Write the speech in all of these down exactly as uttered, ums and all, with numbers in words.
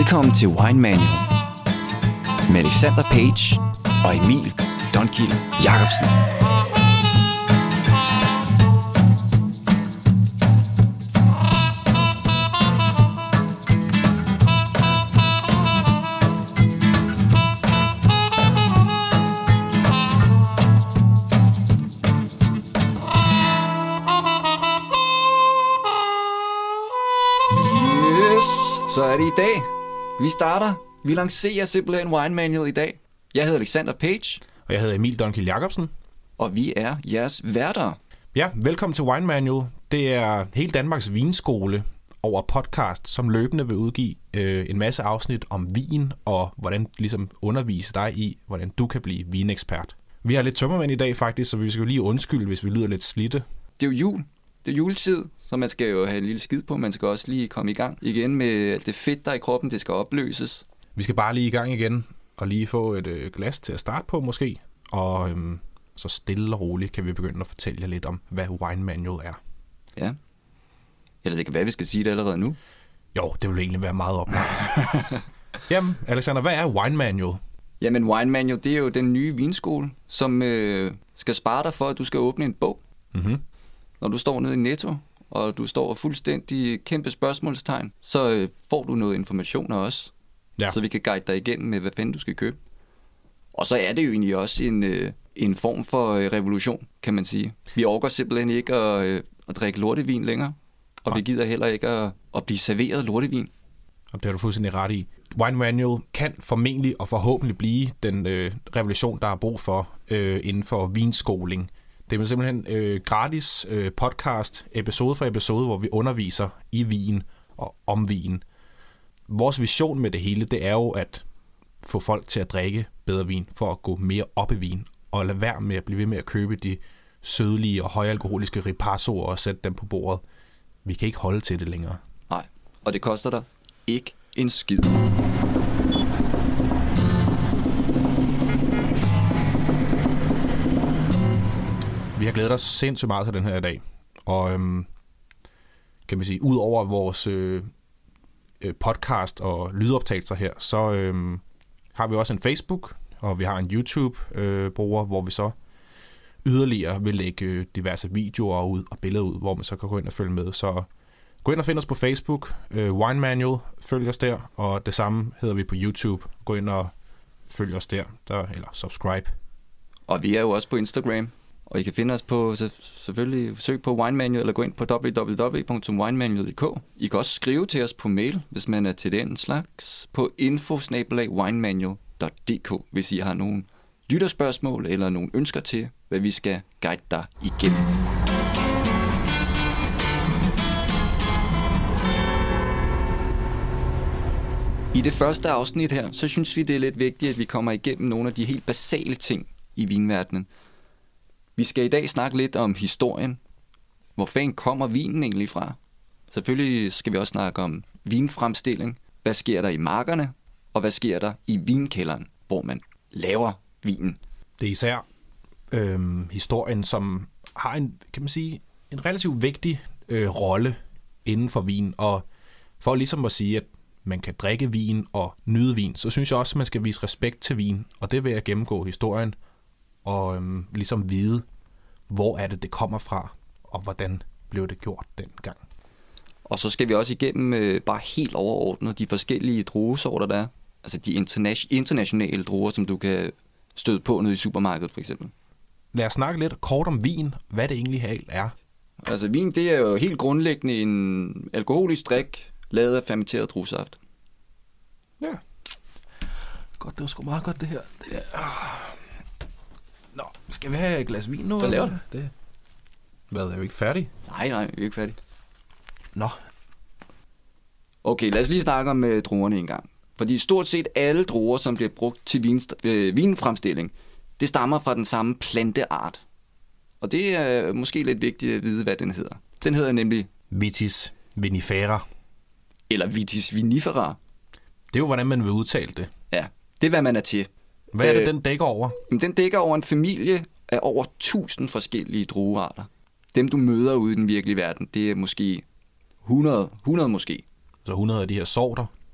Velkommen til Wine Manual med Alexander Page og Emil Donkil Jacobsen. Så er det i dag. Vi starter. Vi lancerer simpelthen Wine Manual i dag. Jeg hedder Alexander Page. Og jeg hedder Emil Donkil Jacobsen. Og vi er jeres værter. Ja, velkommen til Wine Manual. Det er hele Danmarks vinskole over podcast, som løbende vil udgive øh, en masse afsnit om vin, og hvordan ligesom undervise dig i, hvordan du kan blive vinekspert. Vi har lidt tømmermænd i dag faktisk, så vi skal jo lige undskylde, hvis vi lyder lidt slidte. Det er jo jul. Det er juletid, så man skal jo have en lille skid på. Man skal også lige komme i gang igen med alt det fedt, der er i kroppen. Det skal opløses. Vi skal bare lige i gang igen og lige få et øh, glas til at starte på måske. Og øhm, så stille og roligt kan vi begynde at fortælle jer lidt om, hvad Wine Manual er. Ja. Eller det kan være, vi skal sige det allerede nu. Jo, det vil egentlig være meget oplagt. Jamen, Alexander, hvad er Wine Manual? Jamen, Wine Manual, det er jo den nye vinskole, som øh, skal spare dig for, at du skal åbne en bog. Mhm. Når du står nede i Netto, og du står fuldstændig kæmpe spørgsmålstegn, så øh, får du noget information af os, Ja. så vi kan guide dig igennem med, hvad fanden du skal købe. Og så er det jo egentlig også en, øh, en form for øh, revolution, kan man sige. Vi orker simpelthen ikke at, øh, at drikke lortevin længere, og Nej. vi gider heller ikke at, at blive serveret lortevin. Og det har du fuldstændig ret i. Wine Manual kan formentlig og forhåbentlig blive den øh, revolution, der er brug for øh, inden for vinskoling. Det er simpelthen øh, gratis øh, podcast, episode for episode, hvor vi underviser i vin og om vin. Vores vision med det hele, det er jo at få folk til at drikke bedre vin, for at gå mere op i vin, og lade være med at blive ved med at købe de sødlige og højalkoholiske ripassoer og sætte dem på bordet. Vi kan ikke holde til det længere. Nej, og det koster dig ikke en skid. Vi har glædet os sindssygt meget til den her i dag, og øhm, kan man sige, ud over vores øh, podcast og lydoptagelser her, så øhm, har vi også en Facebook, og vi har en YouTube-bruger, øh, hvor vi så yderligere vil lægge øh, diverse videoer ud og billeder ud, hvor man så kan gå ind og følge med. Så gå ind og find os på Facebook, øh, Wine Manual, følg os der, og det samme hedder vi på YouTube. Gå ind og følg os der, der eller subscribe. Og vi er jo også på Instagram. Og I kan finde os på, selvfølgelig søg på Wine Manual, eller gå ind på w w w punktum wine manual punktum d k. I kan også skrive til os på mail, hvis man er til den slags, på info bindestreg wine manual punktum d k, hvis I har nogle lytterspørgsmål eller nogle ønsker til, hvad vi skal guide dig igennem. I det første afsnit her, så synes vi, det er lidt vigtigt, at vi kommer igennem nogle af de helt basale ting i vinverdenen. Vi skal i dag snakke lidt om historien. Hvor fanden kommer vinen egentlig fra? Selvfølgelig skal vi også snakke om vinfremstilling. Hvad sker der i markerne? Og hvad sker der i vinkælderen, hvor man laver vinen? Det er især øhm, historien, som har en, kan man sige, en relativt vigtig øh, rolle inden for vin. Og for ligesom at sige, at man kan drikke vin og nyde vin, så synes jeg også, at man skal vise respekt til vin. Og det vil jeg gennemgå historien og øhm, ligesom vide, hvor er det, det kommer fra, og hvordan blev det gjort dengang. Og så skal vi også igennem øh, bare helt overordnet de forskellige druesorter, der er. Altså de interna- internationale druer, som du kan støde på nede i supermarkedet for eksempel. Lad os snakke lidt kort om vin, hvad det egentlig helt er. Altså vin, det er jo helt grundlæggende en alkoholisk drik, lavet af fermenteret druesaft. Ja. Godt, det var sgu meget godt det her. Det er... Nå, skal vi have et glas vin nu? Hvad laver du? Det... Hvad, er vi ikke færdige? Nej, nej, vi er ikke færdige. Nå. Okay, lad os lige snakke om uh, druerne en gang. Fordi stort set alle druer, som bliver brugt til vinst- øh, vinfremstilling, det stammer fra den samme planteart. Og det er måske lidt vigtigt at vide, hvad den hedder. Den hedder nemlig Vitis vinifera. Eller Vitis vinifera. Det er jo, hvordan man vil udtale det. Ja, det er, hvad man er til. Hvad er det, Øh, den dækker over? Den dækker over en familie af over tusind forskellige druearter. Dem, du møder ude i den virkelige verden, det er måske hundrede, hundrede måske. Så hundrede af de her sorter?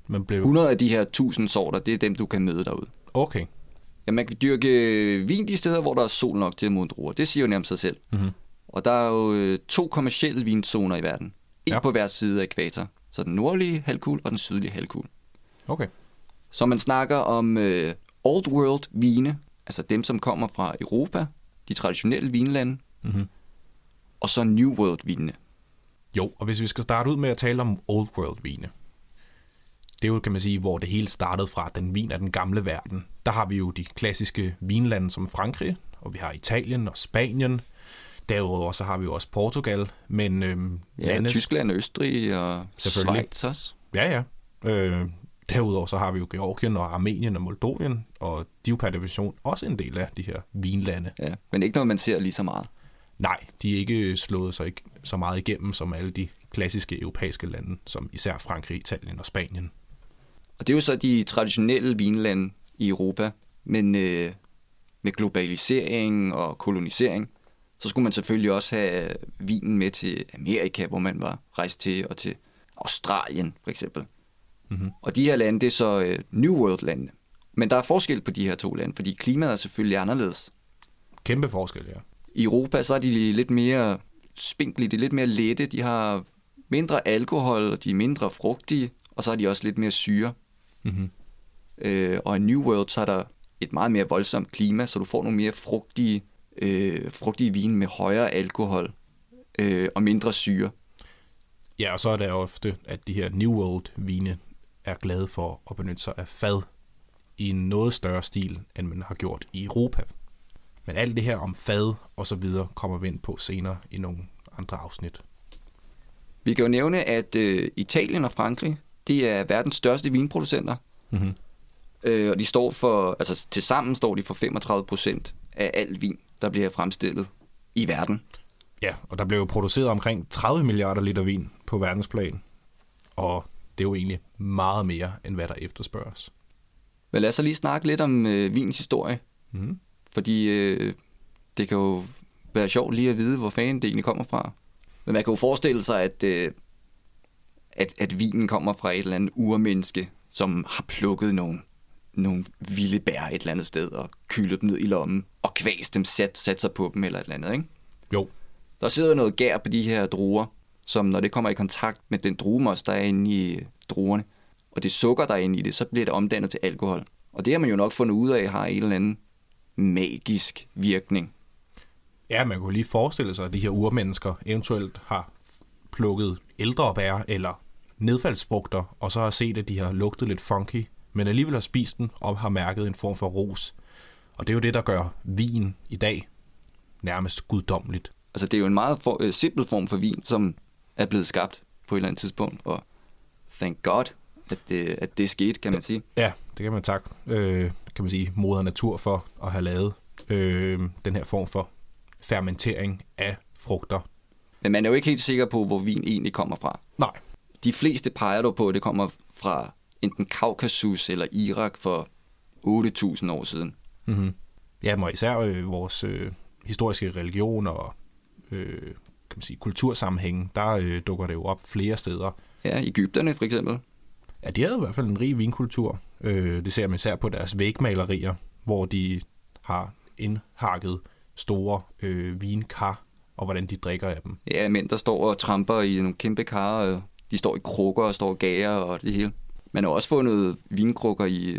Man blev... hundrede af de her tusind sorter, det er dem, du kan møde derude. Okay. Ja, man kan dyrke vin de steder, hvor der er sol nok til at modne druer. Det siger jo nærmest sig selv. Mm-hmm. Og der er jo øh, to kommercielle vinzoner i verden. En ja. på hver side af ekvator. Så den nordlige halvkugle og den sydlige halvkugle. Okay. Så man snakker om øh, Old World vine, altså dem, som kommer fra Europa, de traditionelle vinlande, mm-hmm. og så New World vinene. Jo, og hvis vi skal starte ud med at tale om Old World vine, det er jo, kan man sige, hvor det hele startede fra, den vin af den gamle verden. Der har vi jo de klassiske vinlande som Frankrig, og vi har Italien og Spanien. Derudover så har vi jo også Portugal, men... Øhm, ja, landet... Tyskland, Østrig og Schweiz også. Ja, ja. Øh, derudover så har vi jo Georgien og Armenien og Moldovien, og de er jo per definition også en del af de her vinlande. Ja, men ikke noget, man ser lige så meget. Nej, de er ikke slået sig ikke så meget igennem som alle de klassiske europæiske lande, som især Frankrig, Italien og Spanien. Og det er jo så de traditionelle vinlande i Europa, men øh, med globalisering og kolonisering, så skulle man selvfølgelig også have vinen med til Amerika, hvor man var rejst til, og til Australien for eksempel. Mm-hmm. Og de her lande, det er så øh, New World-landene. Men der er forskel på de her to lande, fordi klimaet er selvfølgelig anderledes. Kæmpe forskel, ja. I Europa, så er de lidt mere spinklige, de er lidt mere lette, de har mindre alkohol, og de er mindre frugtige, og så er de også lidt mere syre. Mm-hmm. Øh, og i New World, så er der et meget mere voldsomt klima, så du får nogle mere frugtige, øh, frugtige vine med højere alkohol øh, og mindre syre. Ja, og så er det ofte, at de her New World-vine er glade for at benytte sig af fad i en noget større stil, end man har gjort i Europa. Men alt det her om fad og så videre kommer vi ind på senere i nogle andre afsnit. Vi kan jo nævne, at øh, Italien og Frankrig, det er verdens største vinproducenter. Mm-hmm. Øh, og de står for, altså tilsammen står de for femogtredive procent af al vin, der bliver fremstillet i verden. Ja, og der blev jo produceret omkring tredive milliarder liter vin på verdensplan. Og det er jo egentlig meget mere, end hvad der efterspørges. Men lad os så lige snakke lidt om øh, vins historie. Mm-hmm. Fordi øh, det kan jo være sjovt lige at vide, hvor fanden det egentlig kommer fra. Men man kan jo forestille sig, at, øh, at, at vinen kommer fra et eller andet urmenneske, som har plukket nogle, nogle vilde bær et eller andet sted, og kylet dem ned i lommen, og kvæst dem, sat, sat sig på dem eller et eller andet, ikke? Jo. Der sidder noget gær på de her druer, som når det kommer i kontakt med den druemos, der er inde i druerne, og det sukker, der er inde i det, så bliver det omdannet til alkohol. Og det har man jo nok fundet ud af, har en eller anden magisk virkning. Ja, man kunne lige forestille sig, at de her urmennesker eventuelt har plukket ældre bær eller nedfaldsfrugter, og så har set, at de har lugtet lidt funky, men alligevel har spist den og har mærket en form for ros. Og det er jo det, der gør vin i dag nærmest guddommeligt. Altså, det er jo en meget for, øh, simpel form for vin, som er blevet skabt på et eller andet tidspunkt, og thank God, at det, at det skete, kan man sige. Ja, det kan man takke, øh, kan man sige, moder natur for at have lavet øh, den her form for fermentering af frugter. Men man er jo ikke helt sikker på, hvor vin egentlig kommer fra. Nej. De fleste peger dog på, at det kommer fra enten Kaukasus eller Irak for otte tusind år siden. Mm-hmm. Ja, men især øh, vores øh, historiske religion og øh, kan man sige, kultursammenhænge, der øh, dukker det jo op flere steder. Ja, Egypterne for eksempel. Ja, de havde i hvert fald en rig vinkultur. Øh, det ser man især på deres vægmalerier, hvor de har indhakket store øh, vinkar, og hvordan de drikker af dem. Ja, mænd, der står og tramper i nogle kæmpe kar, og de står i krukker og står og gager og det hele. Man har også fundet vinkrukker i,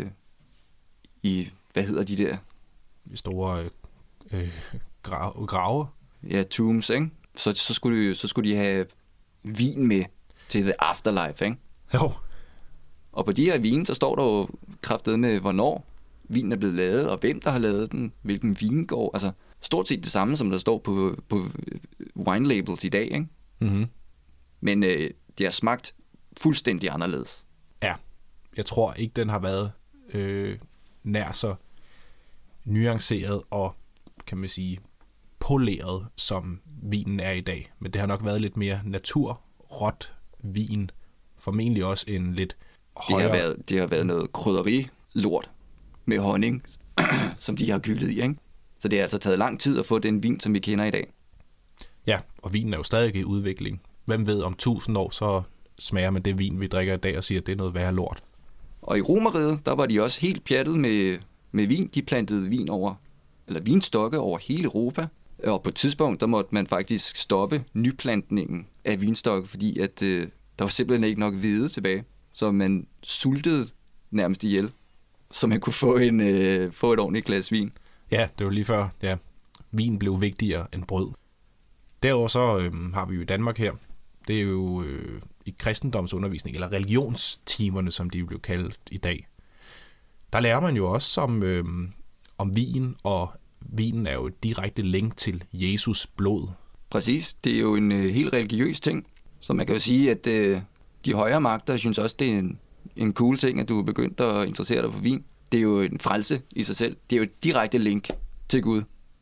i hvad hedder de der? Store øh, grave, grave. Ja, tombs, ikke? Så, så, skulle de, så skulle de have vin med til the afterlife, ikke? Jo. Og på de her vine, så står der jo kraftedet med, hvornår vinen er blevet lavet, og hvem der har lavet den, hvilken vingård. Altså stort set det samme, som der står på, på wine labels i dag, ikke? Mm-hmm. Men øh, det har smagt fuldstændig anderledes. Ja, jeg tror ikke, den har været øh, nær så nuanceret og, kan man sige, poleret, som vinen er i dag. Men det har nok været lidt mere naturråt vin. Formentlig også en lidt højere... Det har været, det har været noget krydderilort med honning, som de har kølet i, ikke? Så det har altså taget lang tid at få den vin, som vi kender i dag. Ja, og vinen er jo stadig i udvikling. Hvem ved, om tusind år, så smager man det vin, vi drikker i dag, og siger, at det er noget værre lort. Og i Romerriget, der var de også helt pjattet med, med vin. De plantede vin over, eller vinstokke over hele Europa. Og på et tidspunkt, der måtte man faktisk stoppe nyplantningen af vinstokke, fordi at, øh, der var simpelthen ikke nok hvede tilbage. Så man sultede nærmest ihjel, så man kunne få, en, øh, få et ordentligt glas vin. Ja, det var lige før, ja. Vin blev vigtigere end brød. Derudover så øh, har vi jo i Danmark her, det er jo øh, i kristendomsundervisning, eller religionstimerne, som de blev kaldt i dag. Der lærer man jo også om, øh, om vin, og vinen er jo et direkte link til Jesus blod. Præcis, det er jo en øh, helt religiøs ting, så man kan jo sige, at øh, de højere magter synes også, det er en, en cool ting, at du er begyndt at interessere dig for vin. Det er jo en frelse i sig selv. Det er jo et direkte link til Gud.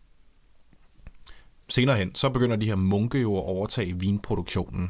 Senere hen, så begynder de her munke jo at overtage vinproduktionen.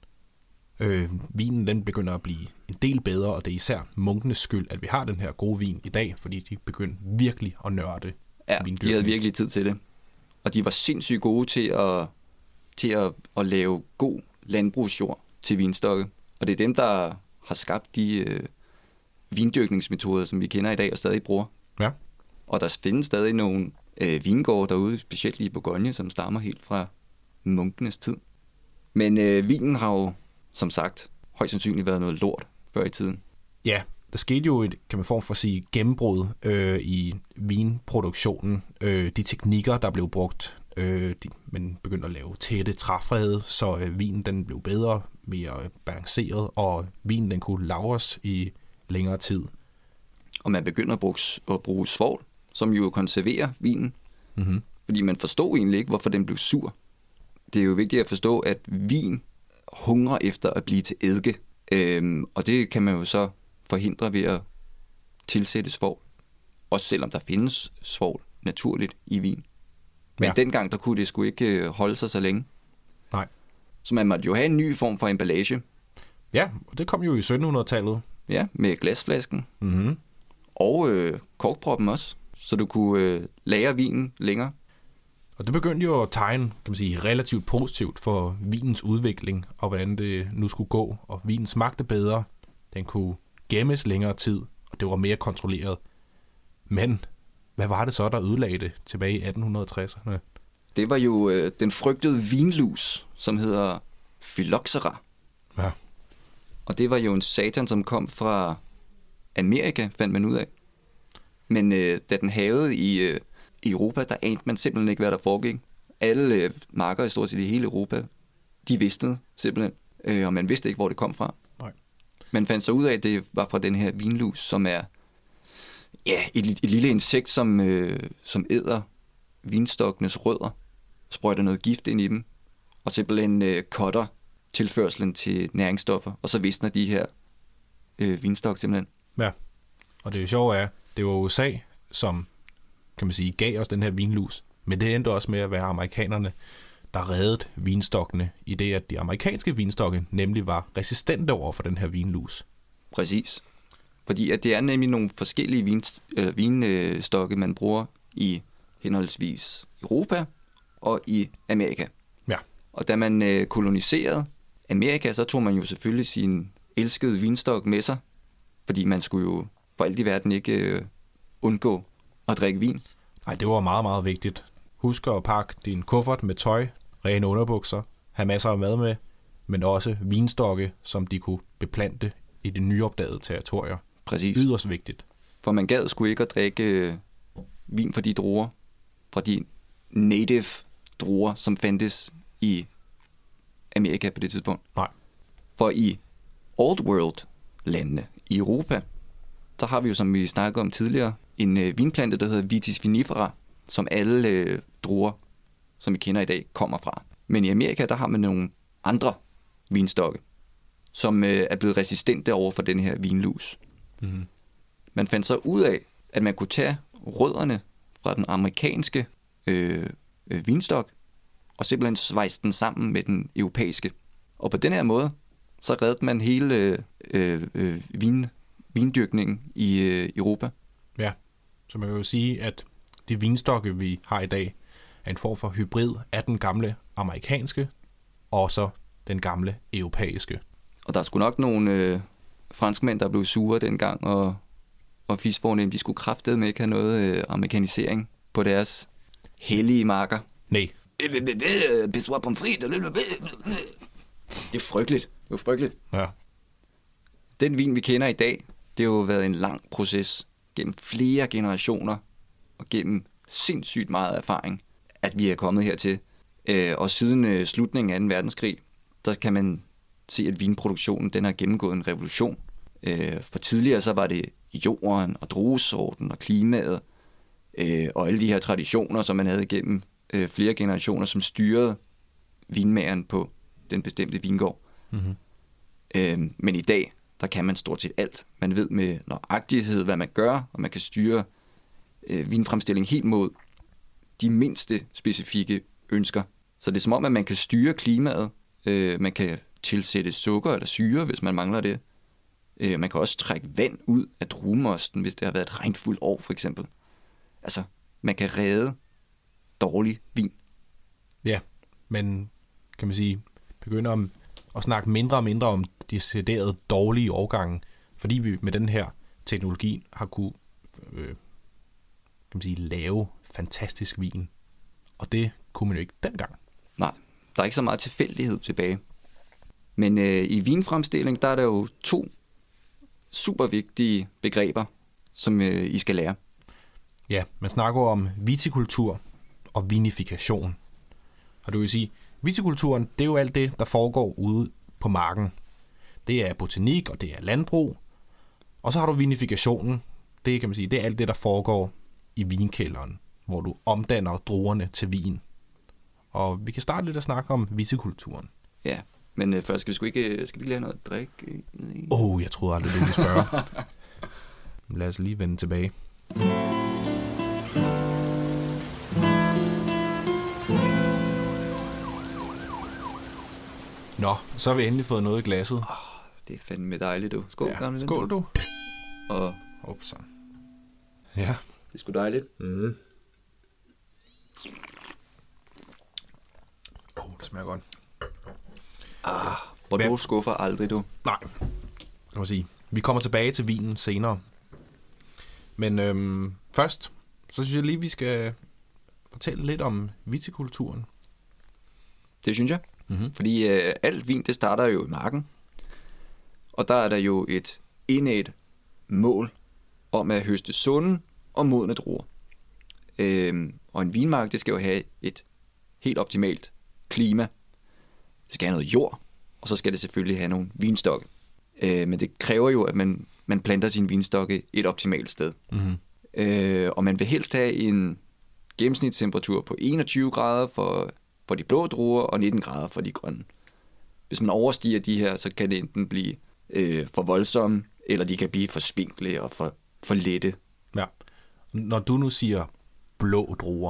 Øh, vinen den begynder at blive en del bedre, og det er især munkenes skyld, at vi har den her gode vin i dag, fordi de begyndte virkelig at nørde ja, vindyrkning. De havde virkelig tid til det. Og de var sindssygt gode til at, til at, at lave god landbrugsjord til vinstokke. Og det er dem, der har skabt de øh, vindyrkningsmetoder, som vi kender i dag og stadig bruger. Ja. Og der findes stadig nogle øh, vingårde derude, specielt i Bourgogne, som stammer helt fra munkenes tid. Men øh, vinen har jo, som sagt, højst sandsynligt været noget lort før i tiden. Ja, der skete jo et, kan man form for at sige, gennembrud øh, i vinproduktionen. Øh, de teknikker, der blev brugt, øh, de, man begyndte at lave tætte træfrede, så øh, vinen den blev bedre, mere balanceret, og vinen den kunne lagres i længere tid. Og man begynder at bruge, at bruge svovl, som jo konserverer vinen. Mm-hmm. Fordi man forstod egentlig ikke, hvorfor den blev sur. Det er jo vigtigt at forstå, at vin hungrer efter at blive til eddike. Øhm, og det kan man jo så forhindre ved at tilsætte svovl. Også selvom der findes svovl naturligt i vin. Men ja. dengang, der kunne det sgu ikke holde sig så længe. Nej. Så man måtte jo have en ny form for emballage. Ja, og det kom jo i syttenhundredetallet. Ja, med glasflasken. Mm-hmm. Og øh, korkproppen også, så du kunne øh, lagre vinen længere. Og det begyndte jo at tegne, kan man sige, relativt positivt for vinens udvikling, og hvordan det nu skulle gå. Og vinen smagte bedre, den kunne gemmes længere tid, og det var mere kontrolleret. Men hvad var det så, der ødelagde det tilbage i atten tresserne? Det var jo øh, den frygtede vinlus, som hedder Phylloxera. Ja. Og det var jo en satan, som kom fra Amerika, fandt man ud af. Men øh, da den havede i, øh, i Europa, der anede man simpelthen ikke, hvad der foregik. Alle øh, marker i stort set i hele Europa, de vidste simpelthen, øh, og man vidste ikke, hvor det kom fra. Nej. Man fandt så ud af, at det var fra den her vinlus, som er ja, et, et lille insekt, som, øh, som æder vinstokkenes rødder, sprøjter noget gift ind i dem, og simpelthen øh, cutter tilførselen til næringsstoffer, og så visner de her øh, vinstok simpelthen. Ja, og det er jo sjovt er, det var U S A, som kan man sige, gav os den her vinlus, men det endte også med at være amerikanerne, der reddede vinstokkene, i det at de amerikanske vinstokke nemlig var resistente over for den her vinlus. Præcis. Fordi at det er nemlig nogle forskellige vin, øh, vinstokke, man bruger i henholdsvis Europa og i Amerika. Ja. Og da man øh, koloniserede Amerika, så tog man jo selvfølgelig sin elskede vinstok med sig, fordi man skulle jo for alt i verden ikke øh, undgå at drikke vin. Nej, det var meget, meget vigtigt. Husk at pakke din kuffert med tøj, rene underbukser, have masser af mad med, men også vinstokke, som de kunne beplante i de nyopdagede territorier. Præcis. Yderst vigtigt. For man gad sgu ikke at drikke øh, vin fra de druer, fra de native druer, som fandtes i Amerika på det tidspunkt. Nej. For i Old World-landene i Europa, der har vi jo, som vi snakkede om tidligere, en øh, vinplante, der hedder Vitis vinifera, som alle øh, druer, som vi kender i dag, kommer fra. Men i Amerika, der har man nogle andre vinstokke, som øh, er blevet resistente over for den her vinlus. Mm-hmm. Man fandt så ud af, at man kunne tage rødderne fra den amerikanske øh, øh, vinstok, og simpelthen svejse den sammen med den europæiske. Og på den her måde, så reddede man hele øh, øh, vin, vindyrkningen i øh, Europa. Ja, så man kan jo sige, at de vinstokke, vi har i dag, er en form for hybrid af den gamle amerikanske, og så den gamle europæiske. Og der er sgu nok nogle, øh, franskmænd, der blev sure dengang, og, og fisfornem, de skulle kraftedeme ikke have noget øh, amerikanisering på deres hellige marker. Nej. Det er frygteligt. Det er frygteligt. Ja. Den vin, vi kender i dag, det har jo været en lang proces gennem flere generationer og gennem sindssygt meget erfaring, at vi er kommet hertil. Og siden slutningen af anden verdenskrig, der kan man se, at vinproduktionen den har gennemgået en revolution. For tidligere så var det jorden og druesorten og klimaet og alle de her traditioner, som man havde igennem flere generationer, som styrede vinmageren på den bestemte vingård. Mm-hmm. Men i dag, der kan man stort set alt. Man ved med nøjagtighed, hvad man gør, og man kan styre øh, vinfremstilling helt mod de mindste specifikke ønsker. Så det er som om, at man kan styre klimaet. Øh, man kan tilsætte sukker eller syre, hvis man mangler det. Øh, man kan også trække vand ud af druemosten, hvis det har været et regnfuldt år, for eksempel. Altså, man kan redde dårlig vin. Ja, men kan man sige, begynder om at snakke mindre og mindre om deciderede dårlige årgange, fordi vi med den her teknologi har kunne øh, kan man sige, lave fantastisk vin. Og det kunne man jo ikke dengang. Nej, der er ikke så meget tilfældighed tilbage. Men øh, i vinfremstilling, der er der jo to super vigtige begreber, som øh, I skal lære. Ja, man snakker om vitikultur og vinifikation. Og det vil sige, vitikulturen, det er jo alt det, der foregår ude på marken. Det er botanik, og det er landbrug. Og så har du vinifikationen. Det kan man sige, det er alt det, der foregår i vinkælderen, hvor du omdanner druerne til vin. Og vi kan starte lidt at snakke om vitikulturen. Ja, men øh, først skal vi sgu ikke, skal vi ikke lade noget at drikke? Åh, oh, jeg troede aldrig, du ville spørge. Lad os lige vende tilbage. Nå, så har vi endelig fået noget i glasset. Oh, det er fandme dejligt, du. Skål, ja, gamle. Skål, du. Og Upsa. Ja. Det er sgu dejligt. Mm. Oh, det smager godt. Ah, Bordeaux skuffer aldrig, du. Nej, kan man sige. Vi kommer tilbage til vinen senere. Men øhm, først, så synes jeg lige, vi skal fortælle lidt om vitikulturen. Det synes jeg. Mm-hmm. Fordi øh, alt vin, det starter jo i marken. Og der er der jo et indædt mål om at høste sunde og modne druer. Øhm, og en vinmark, det skal jo have et helt optimalt klima. Det skal have noget jord, og så skal det selvfølgelig have nogle vinstokke. Øh, men det kræver jo, at man, man planter sine vinstokke et optimalt sted. Mm-hmm. Øh, og man vil helst have en gennemsnitstemperatur på enogtyve grader for, for de blå druer og nitten grader for de grønne. Hvis man overstiger de her, så kan det enten blive øh, for voldsomme, eller de kan blive for spinkle og for, for lette. Ja. Når du nu siger blå druer,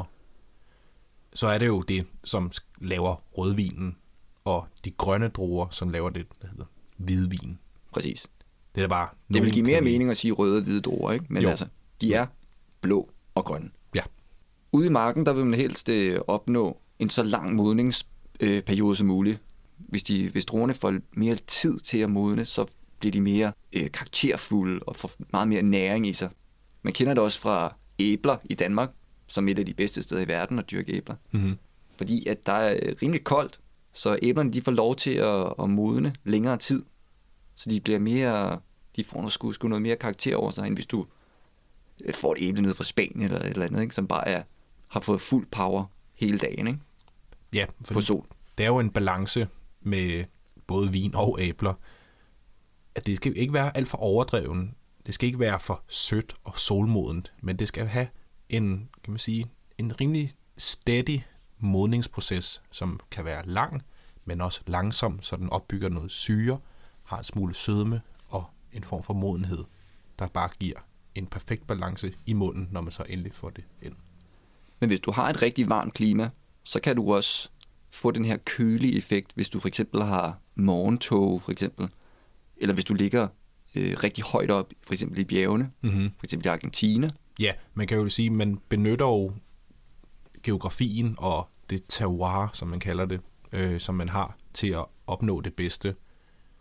så er det jo det, som laver rødvinen, og de grønne druer, som laver det, der hedder hvidvin. Præcis. Det er bare det vil give mere mening at sige røde og hvide druer, ikke? Men jo. Altså, de er blå og grønne. Ja. Ude i marken, der vil man helst øh, opnå en så lang modningsperiode øh, som muligt. Hvis, de, hvis druerne får mere tid til at modne, så bliver de mere øh, karakterfulde og får meget mere næring i sig. Man kender det også fra æbler i Danmark, som et af de bedste steder i verden at dyrke æbler. Mm-hmm. Fordi at der er rimelig koldt, så æblerne de får lov til at, at modne længere tid. Så de bliver mere, de får noget, sgu, sgu noget mere karakter over sig, end hvis du får et æble ned fra Spanien eller et eller andet, ikke? Som bare er, har fået fuld power hele dagen, ikke? Ja, på sol. Det er jo en balance med både vin og æbler. At det skal ikke være alt for overdreven. Det skal ikke være for sødt og solmodent, men det skal have en, kan man sige, en rimelig steady modningsproces, som kan være lang, men også langsom, så den opbygger noget syre, har en smule sødme og en form for modenhed, der bare giver en perfekt balance i munden, når man så endelig får det ind. Men hvis du har et rigtig varmt klima, så kan du også få den her kølige effekt, hvis du for eksempel har morgentog, for eksempel, eller hvis du ligger øh, rigtig højt op, for eksempel i bjergene, mm-hmm. for eksempel i Argentina. Ja, man kan jo sige, at man benytter jo geografien og det terroir, som man kalder det, øh, som man har til at opnå det bedste.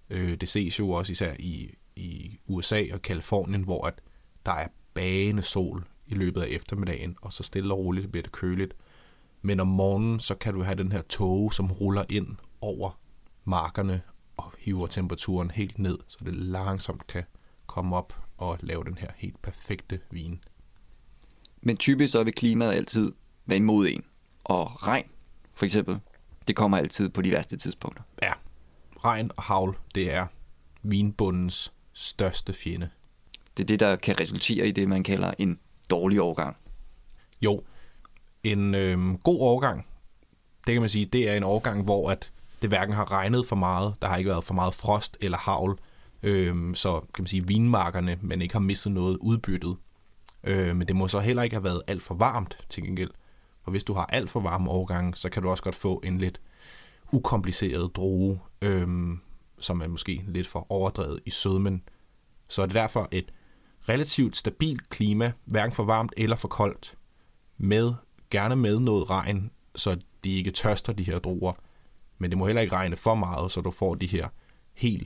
Øh, det ses jo også især i, i U S A og Kalifornien, hvor at der er bagende sol i løbet af eftermiddagen, og så stille og roligt bliver det køligt. Men om morgenen, så kan du have den her tåge, som ruller ind over markerne og hiver temperaturen helt ned, så det langsomt kan komme op og lave den her helt perfekte vin. Men typisk så vil klimaet altid være imod en. Og regn, for eksempel, det kommer altid på de værste tidspunkter. Ja, regn og hagl, det er vinbundens største fjende. Det er det, der kan resultere i det, man kalder en dårlig årgang. Jo, en øh, god årgang, det kan man sige, det er en årgang, hvor at det hverken har regnet for meget, der har ikke været for meget frost eller hagl, øh, så kan man sige vinmarkerne, men ikke har mistet noget udbyttet. Øh, men det må så heller ikke have været alt for varmt til gengæld. For hvis du har alt for varme årgange, så kan du også godt få en lidt ukompliceret drue, øh, som er måske lidt for overdrevet i sødmen. Så er det derfor et relativt stabilt klima, hverken for varmt eller for koldt, med gerne med noget regn, så de ikke tørster de her druer. Men det må heller ikke regne for meget, så du får de her helt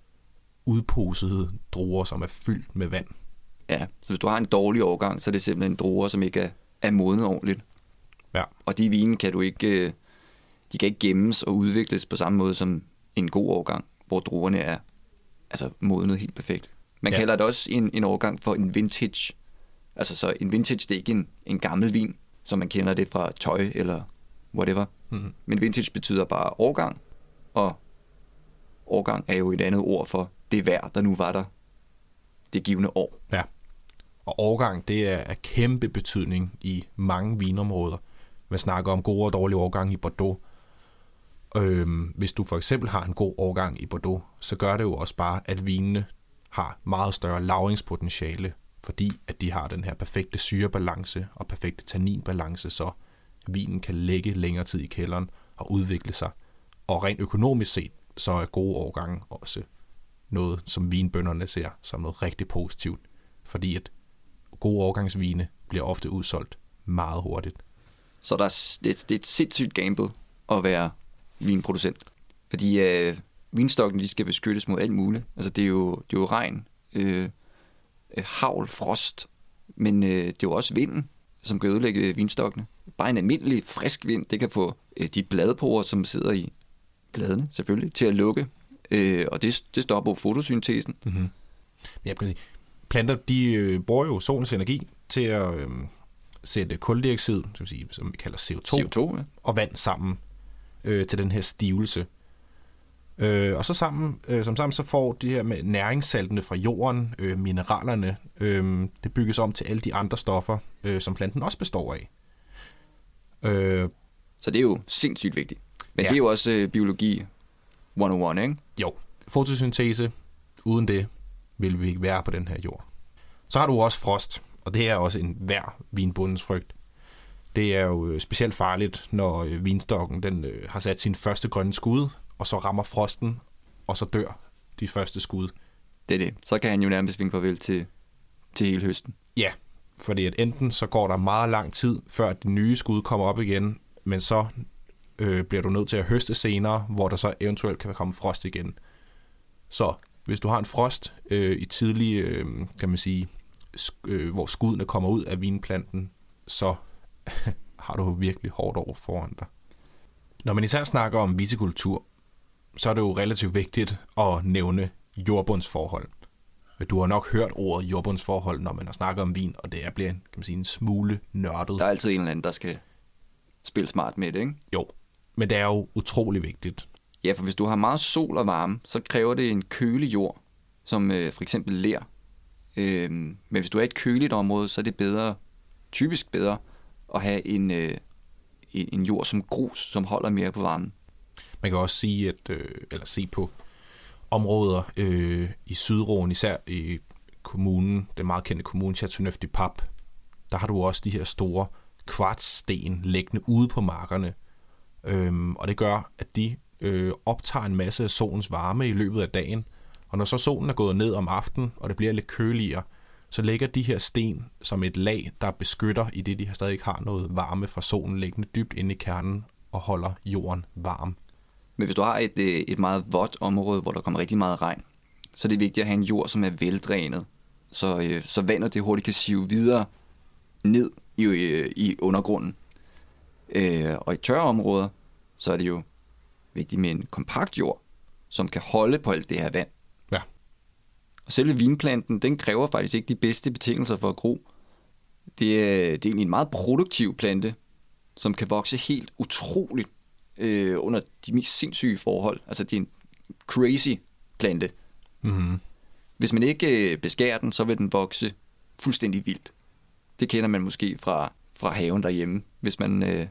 udposede druer, som er fyldt med vand. Ja, så hvis du har en dårlig årgang, så er det simpelthen druer, som ikke er, er modnet ordentligt. Ja. Og de vine kan du ikke, de kan ikke gemmes og udvikles på samme måde som en god årgang, hvor druerne er altså modnet helt perfekt. Man ja. kalder det også en, en årgang for en vintage. Altså så en vintage, det er ikke en, en gammel vin, som man kender det fra tøj eller whatever. Mm-hmm. Men vintage betyder bare årgang, og årgang er jo et andet ord for det vejr, der nu var der det givne år. Ja, og årgang, det er af kæmpe betydning i mange vinområder. Man snakker om gode og dårlige årgange i Bordeaux. Øhm, hvis du for eksempel har en god årgang i Bordeaux, så gør det jo også bare, at vinene har meget større lagringspotentiale, fordi at de har den her perfekte syrebalance og perfekte tanninbalance, så vinen kan ligge længere tid i kælderen og udvikle sig. Og rent økonomisk set, så er gode årgange også noget, som vinbønderne ser som noget rigtig positivt, fordi at gode årgangsvine bliver ofte udsolgt meget hurtigt. Så der er, det, det er et sindssygt gamble at være vinproducent, fordi øh, vinstokkene de skal beskyttes mod alt muligt. Altså det er jo, det er jo regn, øh, hagl, frost, men øh, det er jo også vinden, som kan ødelægge vinstokkene. Bare en almindelig frisk vind, det kan få øh, de bladporer, som sidder i bladene selvfølgelig, til at lukke, øh, og det, det stopper fotosyntesen. Mm-hmm. Ja, planter, de øh, bruger jo solens energi til at øh, sætte kuldioxid, som, sige, som vi kalder C O to, C O to ja. og vand sammen øh, til den her stivelse. Øh, og så sammen, øh, som sammen så får de her med næringssaltene fra jorden, øh, mineralerne, øh, det bygges om til alle de andre stoffer, øh, som planten også består af. Øh, så det er jo sindssygt vigtigt. Men ja. det er jo også øh, biologi et nul et, ikke? Jo, fotosyntese, uden det vil vi ikke være på den her jord. Så har du også frost, og det er også en hver vinbondens frygt. Det er jo specielt farligt, når vinstokken den, øh, har sat sin første grønne skud, og så rammer frosten, og så dør de første skud. Det er det. Så kan han jo nærmest vinke farvel til, til hele høsten. Ja, fordi at enten så går der meget lang tid, før det nye skud kommer op igen, men så øh, bliver du nødt til at høste senere, hvor der så eventuelt kan komme frost igen. Så hvis du har en frost øh, i tidlig, øh, kan man sige, sk- øh, hvor skuddene kommer ud af vinplanten, så har du virkelig hårdt over foran dig. Når man især snakker om vitikultur, så er det jo relativt vigtigt at nævne jordbundsforhold. Du har nok hørt ordet jordbundsforhold, når man har snakket om vin, og det er bliver kan man sige, en smule nørdet. Der er altid en eller anden, der skal spille smart med det, ikke? Jo, men det er jo utrolig vigtigt. Ja, for hvis du har meget sol og varme, så kræver det en kølig jord, som øh, for eksempel ler. Øh, men hvis du er i et køligt område, så er det bedre, typisk bedre, at have en, øh, en jord som grus, som holder mere på varmen. Man kan også sige, at, øh, eller se på områder øh, i Sydråen, især i kommunen, den meget kendte kommune Châteauneuf-du-Pape, der har du også de her store kvartssten liggende ude på markerne. Øhm, og det gør, at de øh, optager en masse af solens varme i løbet af dagen. Og når så solen er gået ned om aftenen, og det bliver lidt køligere, så ligger de her sten som et lag, der beskytter, i det de stadig har noget varme fra solen liggende dybt inde i kernen og holder jorden varm. Men hvis du har et, et meget vådt område, hvor der kommer rigtig meget regn, så er det vigtigt at have en jord, som er veldrænet, så, så vandet det hurtigt kan sive videre ned i, i undergrunden. Og i tørre områder, så er det jo vigtigt med en kompakt jord, som kan holde på alt det her vand. Ja. Og selve vinplanten, den kræver faktisk ikke de bedste betingelser for at gro. Det er, det er egentlig en meget produktiv plante, som kan vokse helt utroligt øh, under de mest sindssyge forhold. Altså, det er en crazy plante. Mm-hmm. Hvis man ikke øh, beskærer den, så vil den vokse fuldstændig vildt. Det kender man måske fra, fra haven derhjemme. Hvis man øh,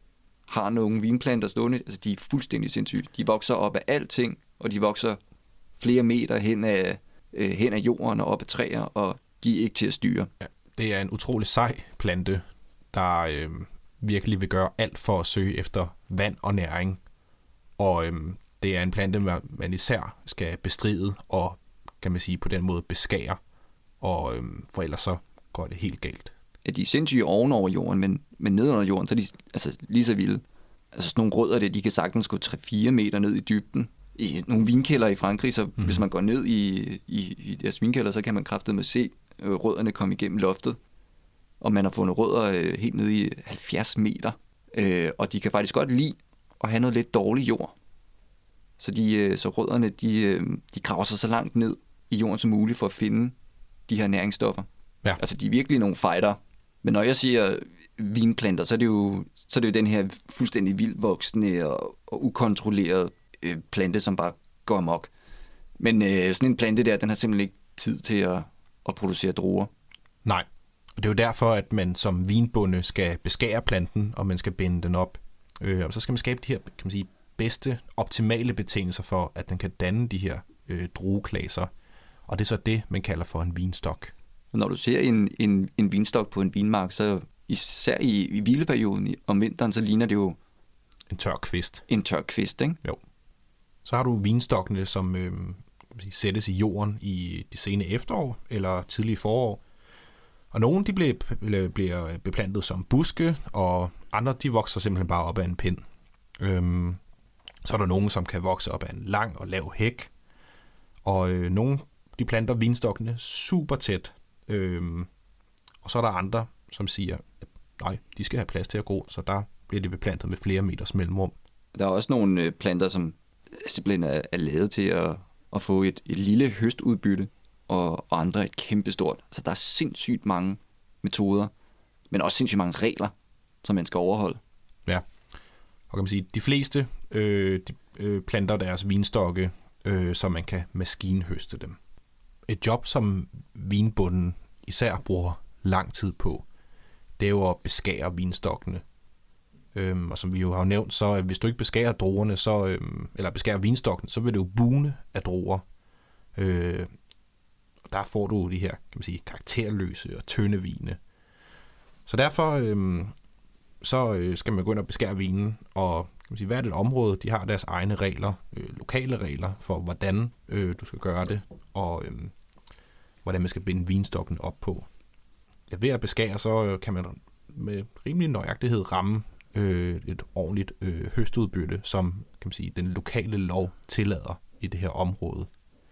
har nogle vinplanter stående, altså de er fuldstændig sindssyge. De vokser op af alting, og de vokser flere meter hen af, øh, hen af jorden og op af træer, og de er ikke til at styre. Ja, det er en utrolig sej plante, der øh, virkelig vil gøre alt for at søge efter vand og næring. Og øh, det er en plante, man især skal bestride og, kan man sige, på den måde beskære. Og øh, for ellers så går det helt galt. Ja, de er sindssyge ovenover jorden, men, men ned under jorden, så er de altså, lige så vilde. Altså sådan nogle rødder, det, de kan sagtens gå tre fire meter ned i dybden. I nogle vinkælder i Frankrig, så mm-hmm. hvis man går ned i, i, i deres vinkælder, så kan man kraftedeme se øh, rødderne komme igennem loftet. Og man har fundet rødder øh, helt ned i halvfjerds meter. Øh, og de kan faktisk godt lide at have noget lidt dårlig jord. Så, de, øh, så rødderne, de, øh, de graver sig så langt ned i jorden som muligt for at finde de her næringsstoffer. Ja. Altså, de er virkelig nogle fighter. Men når jeg siger vinplanter, så er det jo, så er det jo den her fuldstændig vildvoksende og, og ukontrollerede øh, plante, som bare går amok. Men øh, sådan en plante der, den har simpelthen ikke tid til at, at producere druer. Nej, og det er jo derfor, at man som vinbonde skal beskære planten, og man skal binde den op. Øh, og så skal man skabe de her, kan man sige, bedste, optimale betingelser for, at den kan danne de her øh, drueklaser. Og det er så det, man kalder for en vinstok. Når du ser en, en, en vinstok på en vinmark, så især i, i hvileperioden om vinteren, så ligner det jo en tør kvist. En tør kvist, ikke? Jo. Så har du vinstokkene, som øh, sættes i jorden i de sene efterår eller tidlige forår. Og nogle de bliver, bliver beplantet som buske, og andre de vokser simpelthen bare op af en pind. Øhm, så er der nogle, som kan vokse op af en lang og lav hæk. Og øh, nogle de planter vinstokkene super tæt. Øhm, og så er der andre, som siger, at nej, de skal have plads til at gro, så der bliver de beplantet med flere meters mellemrum. Der er også nogle øh, planter, som simpelthen er, er lavet til at, at få et, et lille høstudbytte, og, og andre et kæmpestort. Så der er sindssygt mange metoder, men også sindssygt mange regler, som man skal overholde. Ja, og kan man sige, de fleste øh, de, øh, planter deres vinstokke, øh, så man kan maskinhøste dem. Et job, som vinbonden især bruger lang tid på, det er jo at beskære vinstokkene. Øhm, og som vi jo har nævnt, så hvis du ikke beskærer druerne, så, øhm, eller beskærer vinstokken, så vil det jo bune af druer. Øh, og der får du de her, kan man sige, karakterløse og tynde vine. Så derfor øhm, så øh, skal man gå ind og beskære vinen, og kan man sige, hvert et område, de har deres egne regler, øh, lokale regler for, hvordan øh, du skal gøre det, og øh, hvordan man skal binde vinstokken op på. Ja, ved at beskære, så øh, kan man med rimelig nøjagtighed ramme øh, et ordentligt øh, høstudbytte, som kan man sige, den lokale lov tillader i det her område.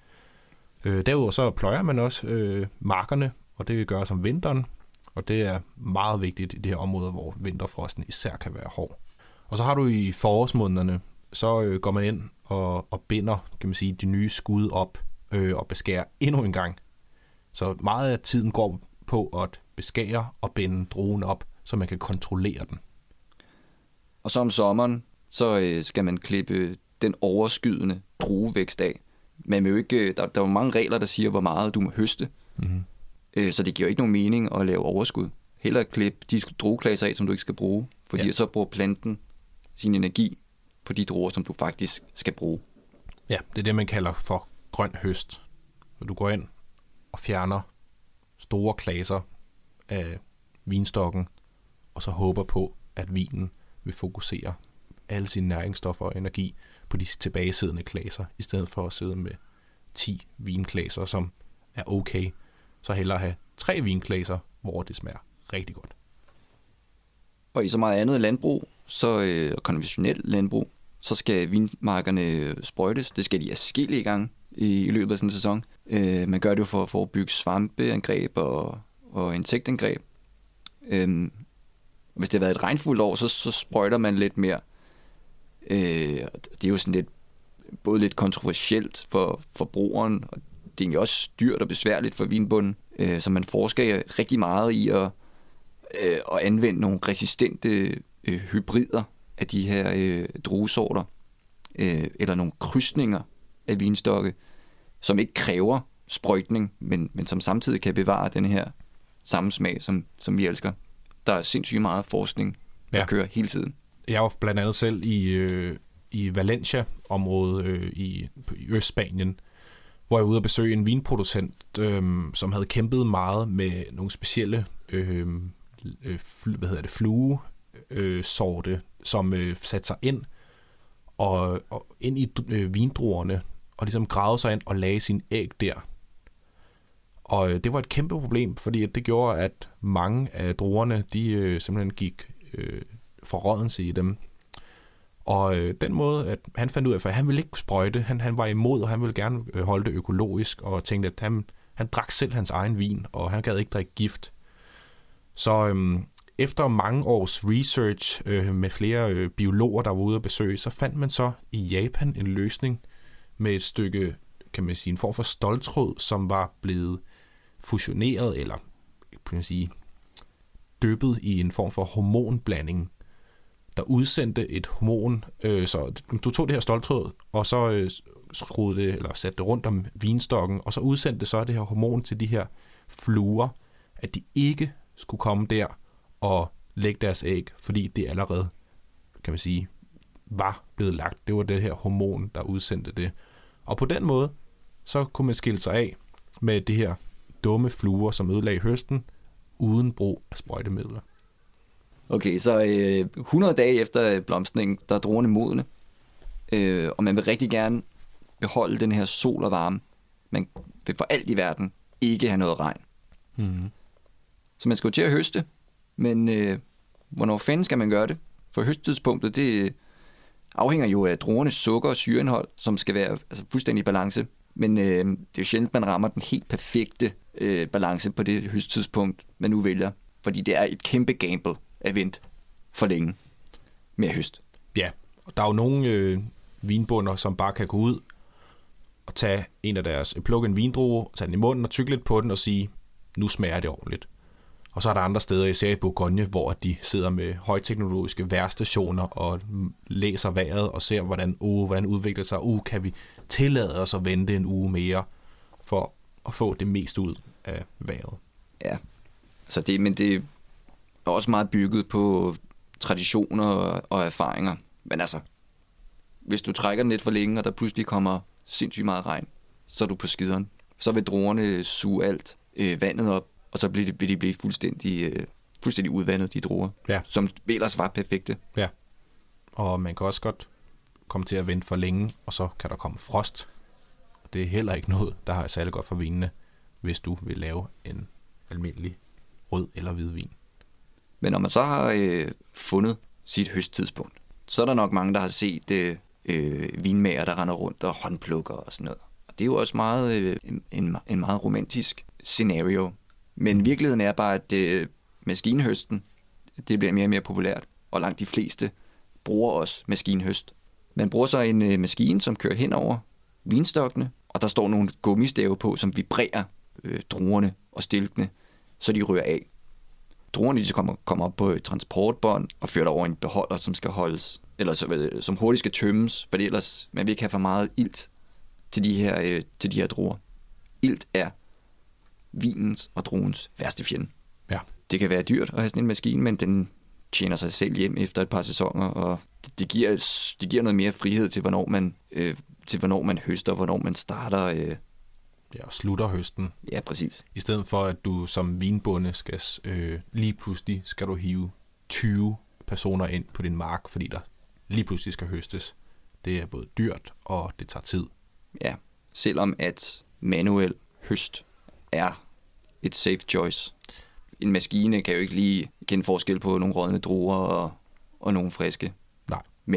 Øh, derudover så pløjer man også øh, markerne, og det gør som vinteren, og det er meget vigtigt i det her område, hvor vinterfrosten især kan være hård. Og så har du i forårsmånederne, så øh, går man ind og, og binder, kan man sige, de nye skud op øh, og beskærer endnu en gang. Så meget af tiden går på at beskære og binde druen op, så man kan kontrollere den. Og så om sommeren, så øh, skal man klippe den overskydende druevækst af. Men jo ikke, der, der er jo mange regler, der siger, hvor meget du må høste. Mm-hmm. Øh, så det giver ikke nogen mening at lave overskud. Hellere klippe de drueklasser af, som du ikke skal bruge. Fordi ja. Så bruger planten sin energi på de druer, som du faktisk skal bruge. Ja, det er det, man kalder for grøn høst. Så du går ind og fjerner store klasser af vinstokken, og så håber på, at vinen vil fokusere alle sine næringsstoffer og energi på de tilbagesiddende klasser, i stedet for at sidde med ti vinklasser, som er okay. Så hellere have tre vinklasser, hvor det smager rigtig godt. Og i så meget andet landbrug, så øh, konventionelt landbrug, så skal vinmarkerne sprøjtes. Det skal de adskillige gange i, i løbet af sådan en sæson. Øh, man gør det jo for at forebygge svampeangreb og, og insektangreb. Øh, hvis det har været et regnfuldt år, så, så sprøjter man lidt mere. Øh, det er jo sådan lidt, både lidt kontroversielt for forbrugeren, og det er egentlig også dyrt og besværligt for vinbunden. Øh, så man forsker rigtig meget i at, øh, at anvende nogle resistente øh, hybrider af de her øh, druesorter, øh, eller nogle krydsninger af vinstokke, som ikke kræver sprøjtning, men, men som samtidig kan bevare den her samme smag, som, som vi elsker. Der er sindssygt meget forskning, der ja. kører hele tiden. Jeg var blandt andet selv i, øh, i Valencia-området øh, i, i Østspanien, hvor jeg var ude at besøge en vinproducent, øh, som havde kæmpet meget med nogle specielle øh, øh, hvad hedder det, fluesorte, øh, som øh, satte sig ind og, og ind i øh, vindruerne, og ligesom gravede sig ind og lagde sine æg der. Og øh, det var et kæmpe problem, fordi det gjorde, at mange af druerne, de øh, simpelthen gik øh, forrådnelse i dem. Og øh, den måde, at han fandt ud af, for han ville ikke sprøjte, han, han var imod, og han ville gerne øh, holde det økologisk, og tænkte, at han, han drak selv hans egen vin, og han gad ikke drikke gift. Så øh, efter mange års research øh, med flere øh, biologer, der var ude at besøge, så fandt man så i Japan en løsning med et stykke, kan man sige, en form for ståltråd, som var blevet fusioneret, eller kan man sige, dyppet i en form for hormonblanding, der udsendte et hormon. Øh, så du tog det her ståltråd, og så øh, skruede det, eller satte det rundt om vinstokken, og så udsendte så det her hormon til de her fluer, at de ikke skulle komme der og lægge deres æg, fordi det allerede, kan man sige, var blevet lagt. Det var det her hormon, der udsendte det. Og på den måde, så kunne man skille sig af med det her dumme fluer, som ødelagde høsten, uden brug af sprøjtemidler. Okay, så øh, hundrede dage efter blomstringen, der er druerne modne, øh, og man vil rigtig gerne beholde den her sol og varme. Man vil for alt i verden ikke have noget regn. Mm-hmm. Så man skal jo til at høste, men øh, hvornår fanden skal man gøre det? For høsttidspunktet, det afhænger jo af druernes sukker- og syreindhold, som skal være altså, fuldstændig i balance. Men øh, det er jo sjældent, man rammer den helt perfekte øh, balance på det høsttidspunkt, man nu vælger. Fordi det er et kæmpe gamble at vente for længe med at høste. Ja, og der er jo nogle øh, vinbunder, som bare kan gå ud og tage en af deres, plukke en vindrue, tage den i munden og tygge lidt på den og sige, nu smager det ordentligt. Og så er der andre steder, især i Bourgogne, hvor de sidder med højteknologiske vejrstationer og læser vejret og ser, hvordan, uh, hvordan udvikler sig. Uh, kan vi tillade os at vente en uge mere for at få det mest ud af vejret? Ja, altså det, men det er også meget bygget på traditioner og, og erfaringer. Men altså, hvis du trækker den lidt for længe, og der pludselig kommer sindssygt meget regn, så er du på skideren. Så vil druerne suge alt øh, vandet op, og så vil de, vil de blive fuldstændig, øh, fuldstændig udvandet, de druer, ja. Som ellers var perfekte. Ja, og man kan også godt komme til at vente for længe, og så kan der komme frost. Det er heller ikke noget, der er særlig godt for vinene, hvis du vil lave en almindelig rød eller hvid vin. Men når man så har øh, fundet sit høsttidspunkt, så er der nok mange, der har set øh, øh, vinmager, der render rundt og håndplukker og sådan noget. Og det er jo også meget, øh, en, en meget romantisk scenario. Men virkeligheden er bare, at øh, maskinhøsten, det bliver mere og mere populært, og langt de fleste bruger også maskinhøst. Man bruger så en øh, maskine, som kører hen over vinstokkene, og der står nogle gummistave på, som vibrerer øh, druerne og stilkene, så de rører af. Druerne de kommer, kommer op på et transportbånd og fører over en beholder, som skal holdes, eller så, som hurtigt skal tømmes, for ellers man vil ikke have for meget ilt til de her, øh, til de her druer. Ilt er vinens og druens værste fjende. Ja. Det kan være dyrt at have sådan en maskine, men den tjener sig selv hjem efter et par sæsoner, og det giver, det giver noget mere frihed til, hvornår man, øh, til hvornår man høster, hvornår man starter. Øh. Ja, og slutter høsten. Ja, præcis. I stedet for, at du som vinbonde skal øh, lige pludselig skal du hive tyve personer ind på din mark, fordi der lige pludselig skal høstes. Det er både dyrt, og det tager tid. Ja, selvom at manuel høst er et safe choice. En maskine kan jo ikke lige kende forskel på nogle rådne druer og, og nogle friske. Nej. Men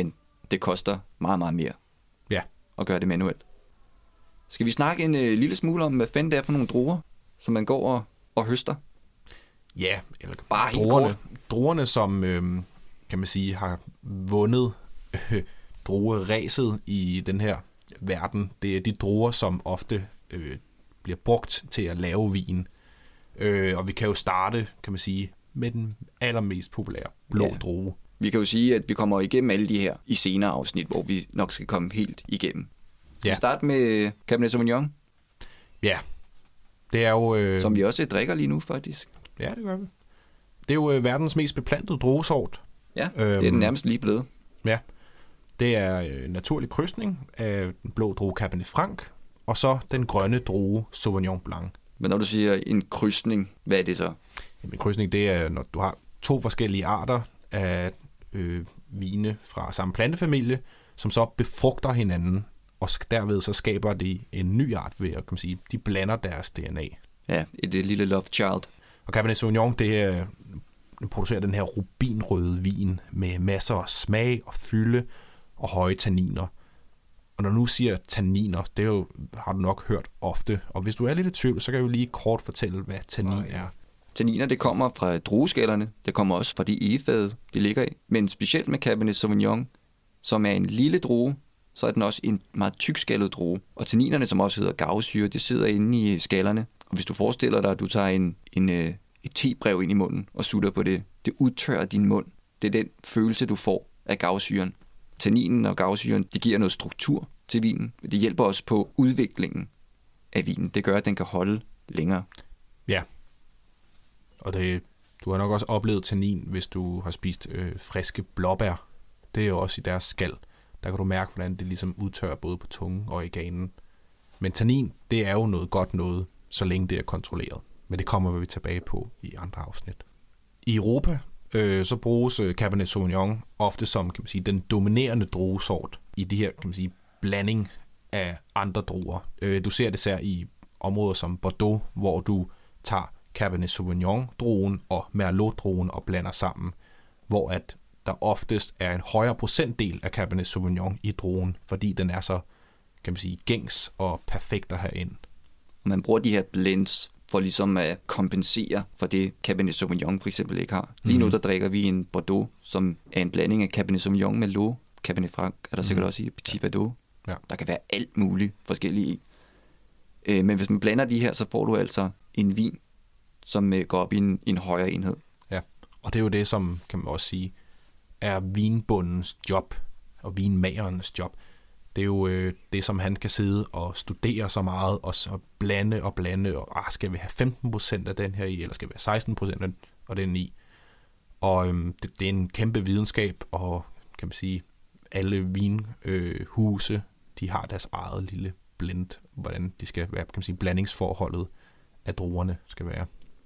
det koster meget, meget mere Ja. at gøre det manuelt. Skal vi snakke en øh, lille smule om, hvad fanden det er for nogle druer, som man går og, og høster? Ja, eller Bare helt druerne, kort. druerne, som øh, kan man sige, har vundet øh, drueræset i den her verden. Det er de druer, som ofte øh, bliver brugt til at lave vin. Øh, og vi kan jo starte, kan man sige, med den allermest populære blå Ja. drue. Vi kan jo sige, at vi kommer igennem alle de her i senere afsnit, hvor vi nok skal komme helt igennem. Ja. Vi starter med Cabernet Sauvignon, Ja, det er jo... Øh, som vi også drikker lige nu, faktisk. Ja, det gør vi. Det er jo øh, verdens mest beplantede druesort. Ja, det er den Øhm, nærmest lige blevet. Ja, det er øh, naturlig krydsning af den blå drue Cabernet Franc, og så den grønne drue Sauvignon Blanc. Men når du siger en krydsning, hvad er det så? Jamen, krydsning, det er, når du har to forskellige arter af øh, vine fra samme plantefamilie, som så befrugter hinanden, og derved så skaber de en ny art ved at, kan man sige, de blander deres D N A. Ja, et, et lille love child. Og Cabernet Sauvignon, det er, den producerer den her rubinrøde vin med masser af smag og fylde og høje tanniner. Og når du nu siger tanniner, det er jo, har du nok hørt ofte. Og hvis du er lidt i tvivl, så kan jeg jo lige kort fortælle, hvad tannin Oh, ja. er. Tanniner, det kommer fra drueskallerne. Det kommer også fra de egefade, de ligger i. Men specielt med Cabernet Sauvignon, som er en lille drue, så er den også en meget tykskallet drue. Og tanninerne, som også hedder garvesyre, det sidder inde i skallerne. Og hvis du forestiller dig, at du tager en, en, et tebrev ind i munden og sutter på det, det udtørrer din mund. Det er den følelse, du får af garvesyren. Tanninen og garvesyren, de giver noget struktur til vinen. Det hjælper også på udviklingen af vinen. Det gør, at den kan holde længere. Ja. Og det, du har nok også oplevet tannin, hvis du har spist øh, friske blåbær. Det er jo også i deres skal. Der kan du mærke, hvordan det ligesom udtørrer både på tungen og i ganen. Men tannin, det er jo noget godt noget, så længe det er kontrolleret. Men det kommer vi tilbage på i andre afsnit. I Europa, øh, så bruges øh, Cabernet Sauvignon ofte som, kan man sige, den dominerende druesort i de her, kan man sige, blanding af andre druer. Øh, du ser det især i områder som Bordeaux, hvor du tager Cabernet Sauvignon-druen og Merlot-druen og blander sammen, hvor at der oftest er en højere procentdel af Cabernet Sauvignon i druen, fordi den er så, kan man sige, gængs og perfekt at have ind. Man bruger de her blends for ligesom at kompensere for det, Cabernet Sauvignon for eksempel ikke har. Lige nu, der drikker vi en Bordeaux, som er en blanding af Cabernet Sauvignon med Merlot. Cabernet Franc er der sikkert mm. også i Petit Verdot. Ja. Der kan være alt muligt forskellige i. Øh, men hvis man blander de her, så får du altså en vin, som øh, går op i en, en højere enhed. Ja, og det er jo det, som, kan man også sige, er vinbondens job, og vinmagerens job. Det er jo øh, det, som han kan sidde og studere så meget, og så blande og blande, og ah, skal vi have femten procent af den her i, eller skal vi have seksten procent af den i? Og øhm, det, det er en kæmpe videnskab, og kan man sige, alle vinhuse, øh, de har deres eget lille blend, hvordan de skal være, kan man sige, blandingsforholdet af druerne skal være.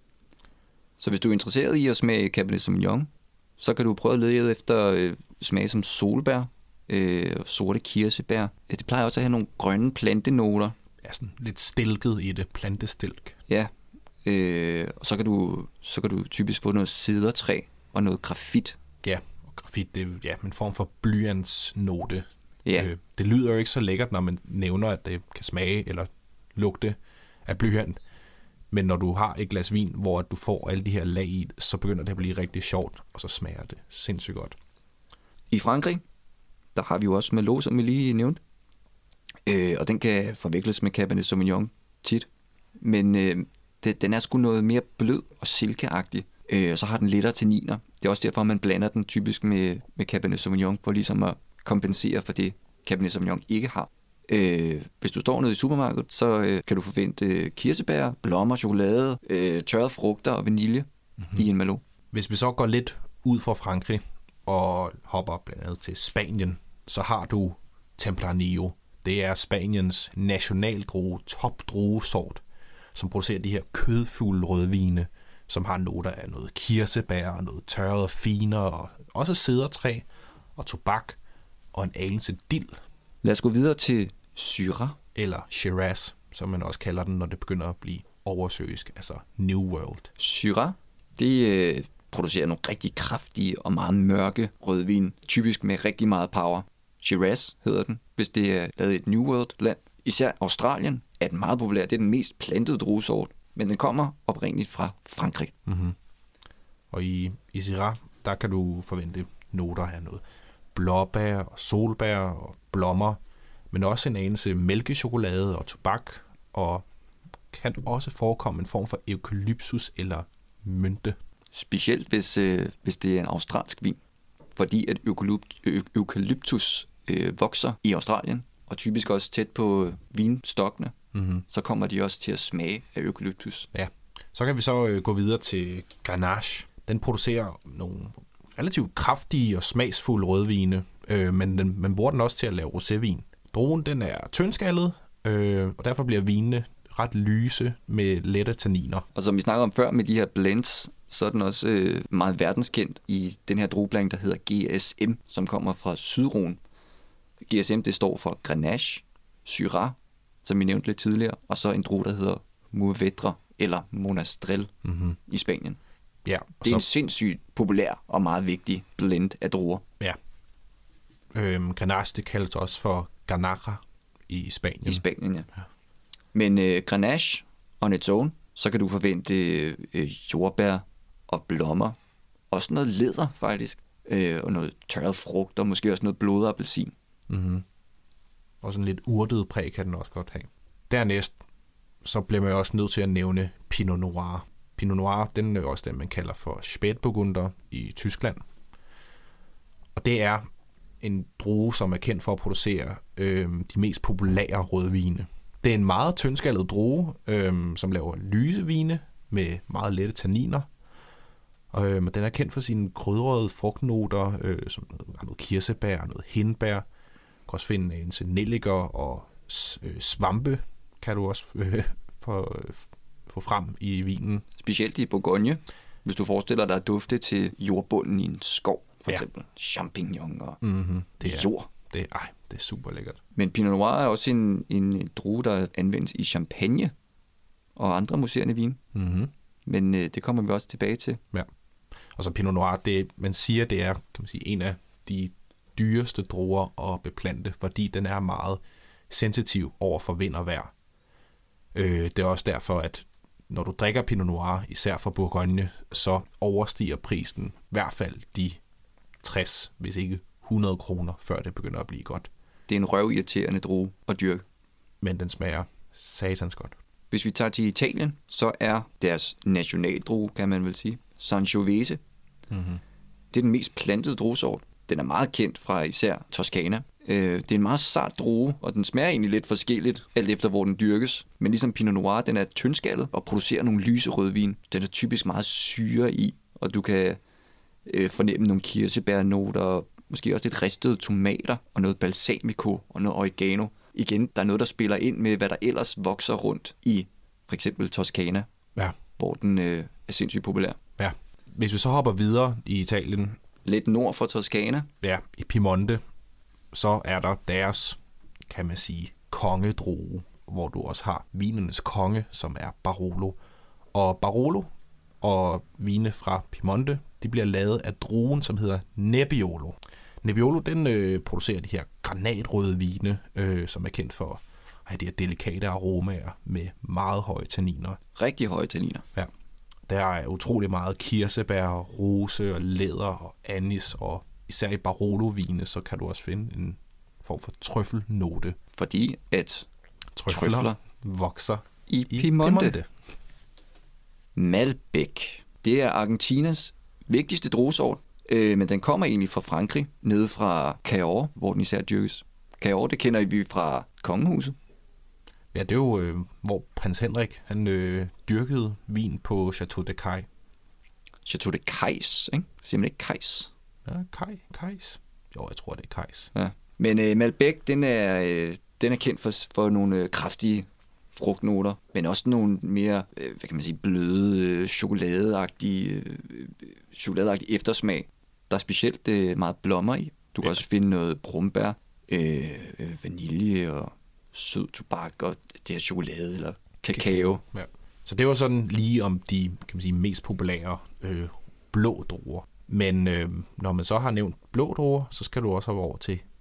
Så hvis du er interesseret i at smage Cabernet Sauvignon, så kan du prøve at lede efter øh, smag som solbær, øh, sorte kirsebær. Det plejer også at have nogle grønne plantenoter. Ja, sådan lidt stilket i det, plantestilk. Ja, øh, og så kan, du, så kan du typisk få noget cedertræ og noget grafit. Ja, og grafit, det er ja, en form for blyantsnote. Ja. Øh, det lyder jo ikke så lækkert, når man nævner, at det kan smage eller lugte af blyant. Men når du har et glas vin, hvor du får alle de her lag i, så begynder det at blive rigtig sjovt, og så smager det sindssygt godt. I Frankrig, der har vi jo også Merlot, som vi lige nævnte. Øh, og den kan forveksles med Cabernet Sauvignon tit. Men øh, det, den er sgu noget mere blød og silkeagtig. Øh, og så har den lettere tanniner. Det er også derfor, man blander den typisk med, med Cabernet Sauvignon, for ligesom at kompensere for det, Cabernet Sauvignon ikke har. Øh, hvis du står nede i supermarkedet, så øh, kan du forvente øh, kirsebær, blommer, chokolade, øh, tørrede frugter og vanilje mm-hmm. i en Merlot. Hvis vi så går lidt ud fra Frankrig og hopper blandt andet til Spanien, så har du Tempranillo. Det er Spaniens nationaldrue, topdruesort, som producerer de her kødfulde rødvine, som har noter af noget kirsebær og noget tørrede finer, og også cedertræ og tobak og en anelse dild. Lad os gå videre til Syrah. Eller Shiraz, som man også kalder den, når det begynder at blive oversøisk, altså New World. Syrah, det øh, producerer nogle rigtig kraftige og meget mørke rødvin, typisk med rigtig meget power. Shiraz hedder den, hvis det er lavet i et New World-land. Især Australien er den meget populær. Det er den mest plantede druesort, men den kommer oprindeligt fra Frankrig. Mm-hmm. Og i, i Syrah, der kan du forvente noter af noget blåbær og solbær og blommer, men også en anelse mælkechokolade og tobak, og kan også forekomme en form for eukalyptus eller mynte. Specielt hvis, øh, hvis det er en australsk vin, fordi at eukalypt, ø, eukalyptus øh, vokser i Australien, og typisk også tæt på vinstokkene, mm-hmm. så kommer de også til at smage af eukalyptus. Ja, så kan vi så øh, gå videre til Grenache. Den producerer nogle relativt kraftige og smagsfulde rødvine, øh, men den, man bruger den også til at lave rosévin. Druen, den er tyndskallet, øh, og derfor bliver vinene ret lyse med lette tanniner. Og som vi snakkede om før med de her blends, så er den også øh, meget verdenskendt i den her drueblanding, der hedder G S M, som kommer fra Sydrhône. G S M, det står for Grenache, Syrah, som vi nævnte lidt tidligere, og så en drue, der hedder Mourvedre eller Monastrell mm-hmm. i Spanien. Ja, det er så... en sindssygt populær og meget vigtig blend af druer. Ja. Øhm, Grenache, det kaldes også for Garnacha i Spanien. I Spanien, ja. ja. Men øh, Grenache on its own, så kan du forvente øh, jordbær og blommer. Også noget læder, faktisk. Øh, og noget tørret frugt, og måske også noget blodet appelsin. Mm-hmm. Og sådan lidt urtet præg kan den også godt have. Dernæst, så bliver man også nødt til at nævne Pinot Noir. Pinot Noir, den er også den, man kalder for Spätburgunder i Tyskland. Og det er en drue, som er kendt for at producere øh, de mest populære rødvine. Det er en meget tyndskallet drue, øh, som laver lyse vine med meget lette tanniner. Og øh, den er kendt for sine krydrede frugtnoter, øh, som noget, noget kirsebær og noget hindbær. Du kan også finde en nelliker og øh, svampe, kan du også øh, få, øh, få frem i vinen. Specielt i Bourgogne, hvis du forestiller dig at dufte til jordbunden i en skov, for ja. eksempel champignon og mm-hmm. det er, jord. Det er, ej, det er super lækkert. Men Pinot Noir er også en, en drue, der anvendes i champagne og andre muserende vine. Mm-hmm. Men øh, det kommer vi også tilbage til. Ja. Og så Pinot Noir, det, man siger, det er kan man sige, en af de dyreste druer at beplante, fordi den er meget sensitiv over for vind og vejr. Øh, det er også derfor, at når du drikker Pinot Noir, især fra Bourgogne, så overstiger prisen i hvert fald de tres, hvis ikke hundrede kroner, før det begynder at blive godt. Det er en røvirriterende drue at dyrke. Men den smager satans godt. Hvis vi tager til Italien, så er deres nationaldrue, kan man vel sige, Sangiovese. Mm-hmm. Det er den mest plantede druesort. Den er meget kendt fra især Toskana. Det er en meget sart drue, og den smager egentlig lidt forskelligt, alt efter hvor den dyrkes. Men ligesom Pinot Noir, den er tyndskallet og producerer nogle lyse rødvin. Den er typisk meget syre i, og du kan øh, fornemme nogle kirsebærnoter, måske også lidt ristede tomater, og noget balsamico og noget oregano. Igen, der er noget, der spiller ind med, hvad der ellers vokser rundt i for eksempel Toskana, ja. hvor den øh, er sindssygt populær. Ja. Hvis vi så hopper videre i Italien, lidt nord for Toskana, ja, i Piemonte, så er der deres, kan man sige, kongedrue, hvor du også har vinernes konge, som er Barolo. Og Barolo og vine fra Piemonte, de bliver lavet af druen, som hedder Nebbiolo. Nebbiolo, den øh, producerer de her granatrøde vine, øh, som er kendt for at have de her delikate aromaer med meget høje tanniner. Rigtig høje tanniner. Ja. Der er utrolig meget kirsebær, rose og læder og anis, og især i Barolo-vine, så kan du også finde en form for trøffelnote. Fordi at trøfler, trøfler vokser i, i Piemonte. Piemonte. Malbec, det er Argentinas vigtigste druesort, øh, men den kommer egentlig fra Frankrig, nede fra Cahors, hvor den især dyrkes. Cahors, det kender vi fra kongehuset. Ja, det er jo, øh, hvor prins Henrik, han øh, dyrkede vin på Chateau de Cay. Chateau de Cayes, ikke? Siger man ikke Cayes? Ja, Cay, Cayes. Jo, jeg tror, det er Cayes. Ja. Men øh, Malbec, den er, øh, den er kendt for, for nogle øh, kraftige frugtnoter, men også nogle mere, øh, hvad kan man sige, bløde, øh, chokoladeagtige, øh, chokoladeagtige eftersmag. Der er specielt øh, meget blommer i. Du kan ja. også finde noget brumbær, øh, vanilje og sød tobak og det her chokolade eller kakao. Ja. Så det var sådan lige om de, kan man sige, mest populære øh, blå druer. Men øh, når man så har nævnt blå druer, så skal du også have over til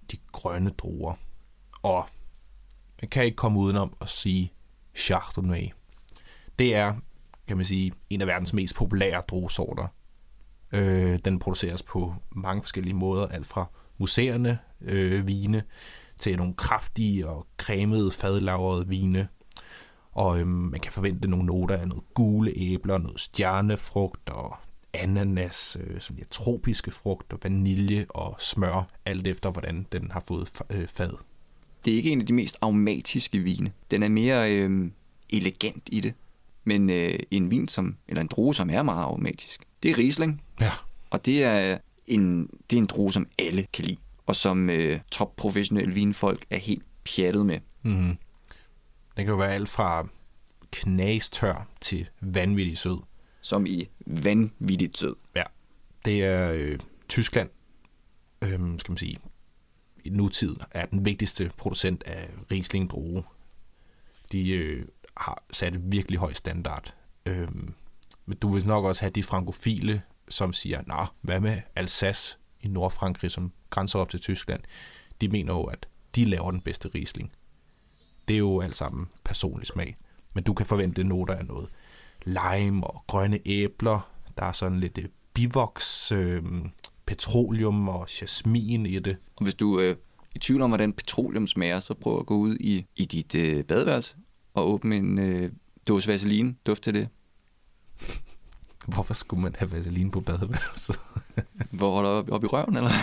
de grønne druer. Og man kan ikke komme udenom at sige Chardonnay. Det er, kan man sige, en af verdens mest populære druesorter. Øh, den produceres på mange forskellige måder, alt fra muserende øh, vine til nogle kraftige og cremede, fadlagrede vine. Og øh, man kan forvente nogle noter af noget gule æbler, noget stjernefrugt og ananas, øh, sådan lidt tropiske frugter, vanilje og smør, alt efter hvordan den har fået øh, fad. Det er ikke en af de mest aromatiske vine. Den er mere øh, elegant i det. Men øh, en vin, som, eller en drue, som er meget aromatisk, det er Riesling. Ja. Og det er en, det er en drue, som alle kan lide. Og som øh, top-professionelle vinfolk er helt pjattet med. Mm-hmm. Den kan jo være alt fra knastør til vanvittig sød. Som i vanvittigt sød. Ja. Det er øh, Tyskland, øh, skal man sige, i nutiden er den vigtigste producent af Riesling-drue. De øh, har sat et virkelig høj standard. Øh, men du vil nok også have de frankofile, som siger, nej, hvad med Alsace i Nordfrankrig, som grænser op til Tyskland? De mener jo, at de laver den bedste Riesling. Det er jo alt sammen personlig smag. Men du kan forvente noter af noget lime og grønne æbler. Der er sådan lidt øh, bivoks, øh, petroleum og jasmin i det. Og hvis du er øh, i tvivl om, hvordan petroleum smager, så prøv at gå ud i, i dit øh, badeværelse og åbne en øh, dåse vaseline. Duft til det. Hvorfor skulle man have vaseline på badeværelset? Hvor er der oppe op i røven, eller?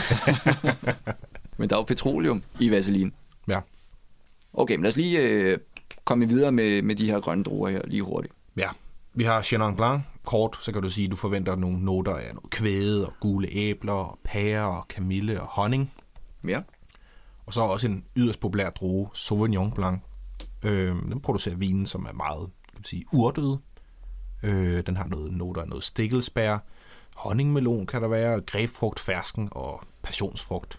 Men der er jo petroleum i vaseline. Ja. Okay, men lad os lige øh, komme videre med, med de her grønne druer her lige hurtigt. Ja, vi har Chenin Blanc. Kort, så kan du sige, at du forventer nogle noter af noget kvæde og gule æbler, og pærer og kamille og honning. Ja. Og så også en yderst populær drue, Sauvignon Blanc. Øh, den producerer vinen, som er meget, kan man sige, urtet. Øh, den har noget noter af noget stikkelsbær, honningmelon kan der være, grapefrugt, fersken og passionsfrugt.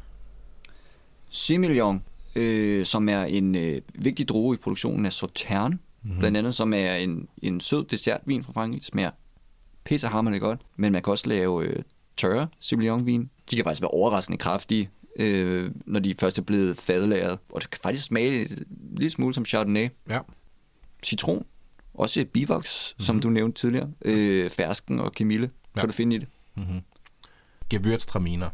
Semillon, øh, som er en øh, vigtig drue i produktionen af Sauterne, mm-hmm. blandt andet, som er en, en sød dessertvin fra Frankrig. Det smager pissehammerende godt, men man kan også lave øh, tørre Semillon-vin. De kan faktisk være overraskende kraftige, øh, når de først er blevet fadlagret, og det kan faktisk smage en lille smule som Chardonnay. Ja. Citron, også bivoks, mm-hmm. som du nævnte tidligere, øh, fersken og kamille, ja. Kan du finde i det. Mm-hmm. Gewürztraminer.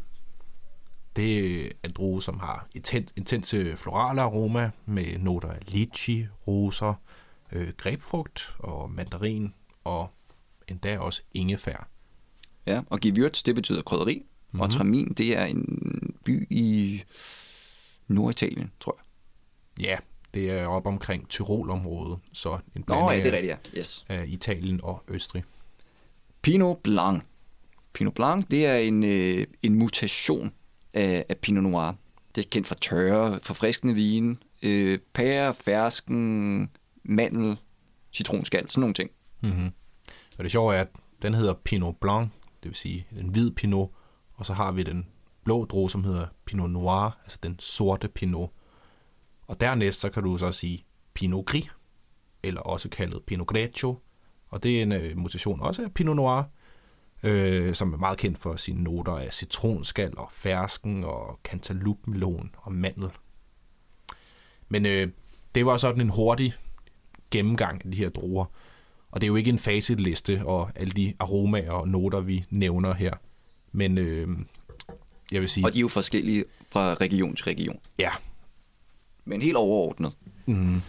Det er en drue, som har intent, intense florale aroma med noter af litchi, roser, øh, grapefrugt og mandarin og endda også ingefær. Ja, og Gewürz, det betyder krydderi, mm-hmm. og Tramin, det er en by i Norditalien, tror jeg. Ja, det er op omkring Tyrol-området, så en blanding Nå, ja, det er rigtigt, ja. Yes. Af Italien og Østrig. Pinot Blanc. Pinot Blanc, det er en, øh, en mutation af, af Pinot Noir. Det er kendt for tørre, forfriskende vine, øh, pære, fersken, mandel, citronskal, sådan nogle ting. Mm-hmm. Og det sjove er, at den hedder Pinot Blanc, det vil sige en hvid pinot, og så har vi den blå drue, som hedder Pinot Noir, altså den sorte pinot. Og dernæst så kan du så sige Pinot Gris, eller også kaldet Pinot Grigio, og det er en uh, mutation også af Pinot Noir, øh, som er meget kendt for sine noter af citronskal og fersken og cantaloupe-melon og mandel. Men øh, det var sådan en hurtig gennemgang af de her druer, og det er jo ikke en facitliste og alle de aromaer og noter, vi nævner her. Men øh, jeg vil sige... Og de er jo forskellige fra region til region. Ja. Men helt overordnet. Mm.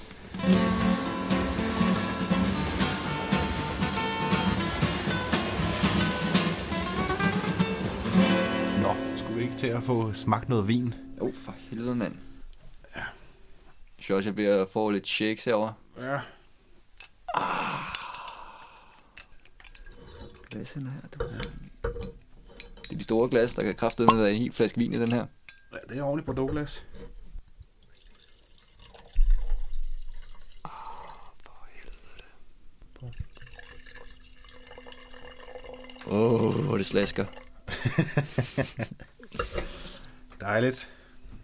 Nå, skulle vi ikke til at få smagt noget vin? Jo, oh, for helvede, mand. Ja. Josh er ved at få lidt shakes herovre. Ja. Ah. Glasen her, du. Det er de store glas, der kan kraftedeme være en hel flaske vin i den her. Ja, det er ordentligt Bordeaux-glas. Ah, for helvede. Åh, oh, hvor det slasker. Dejligt.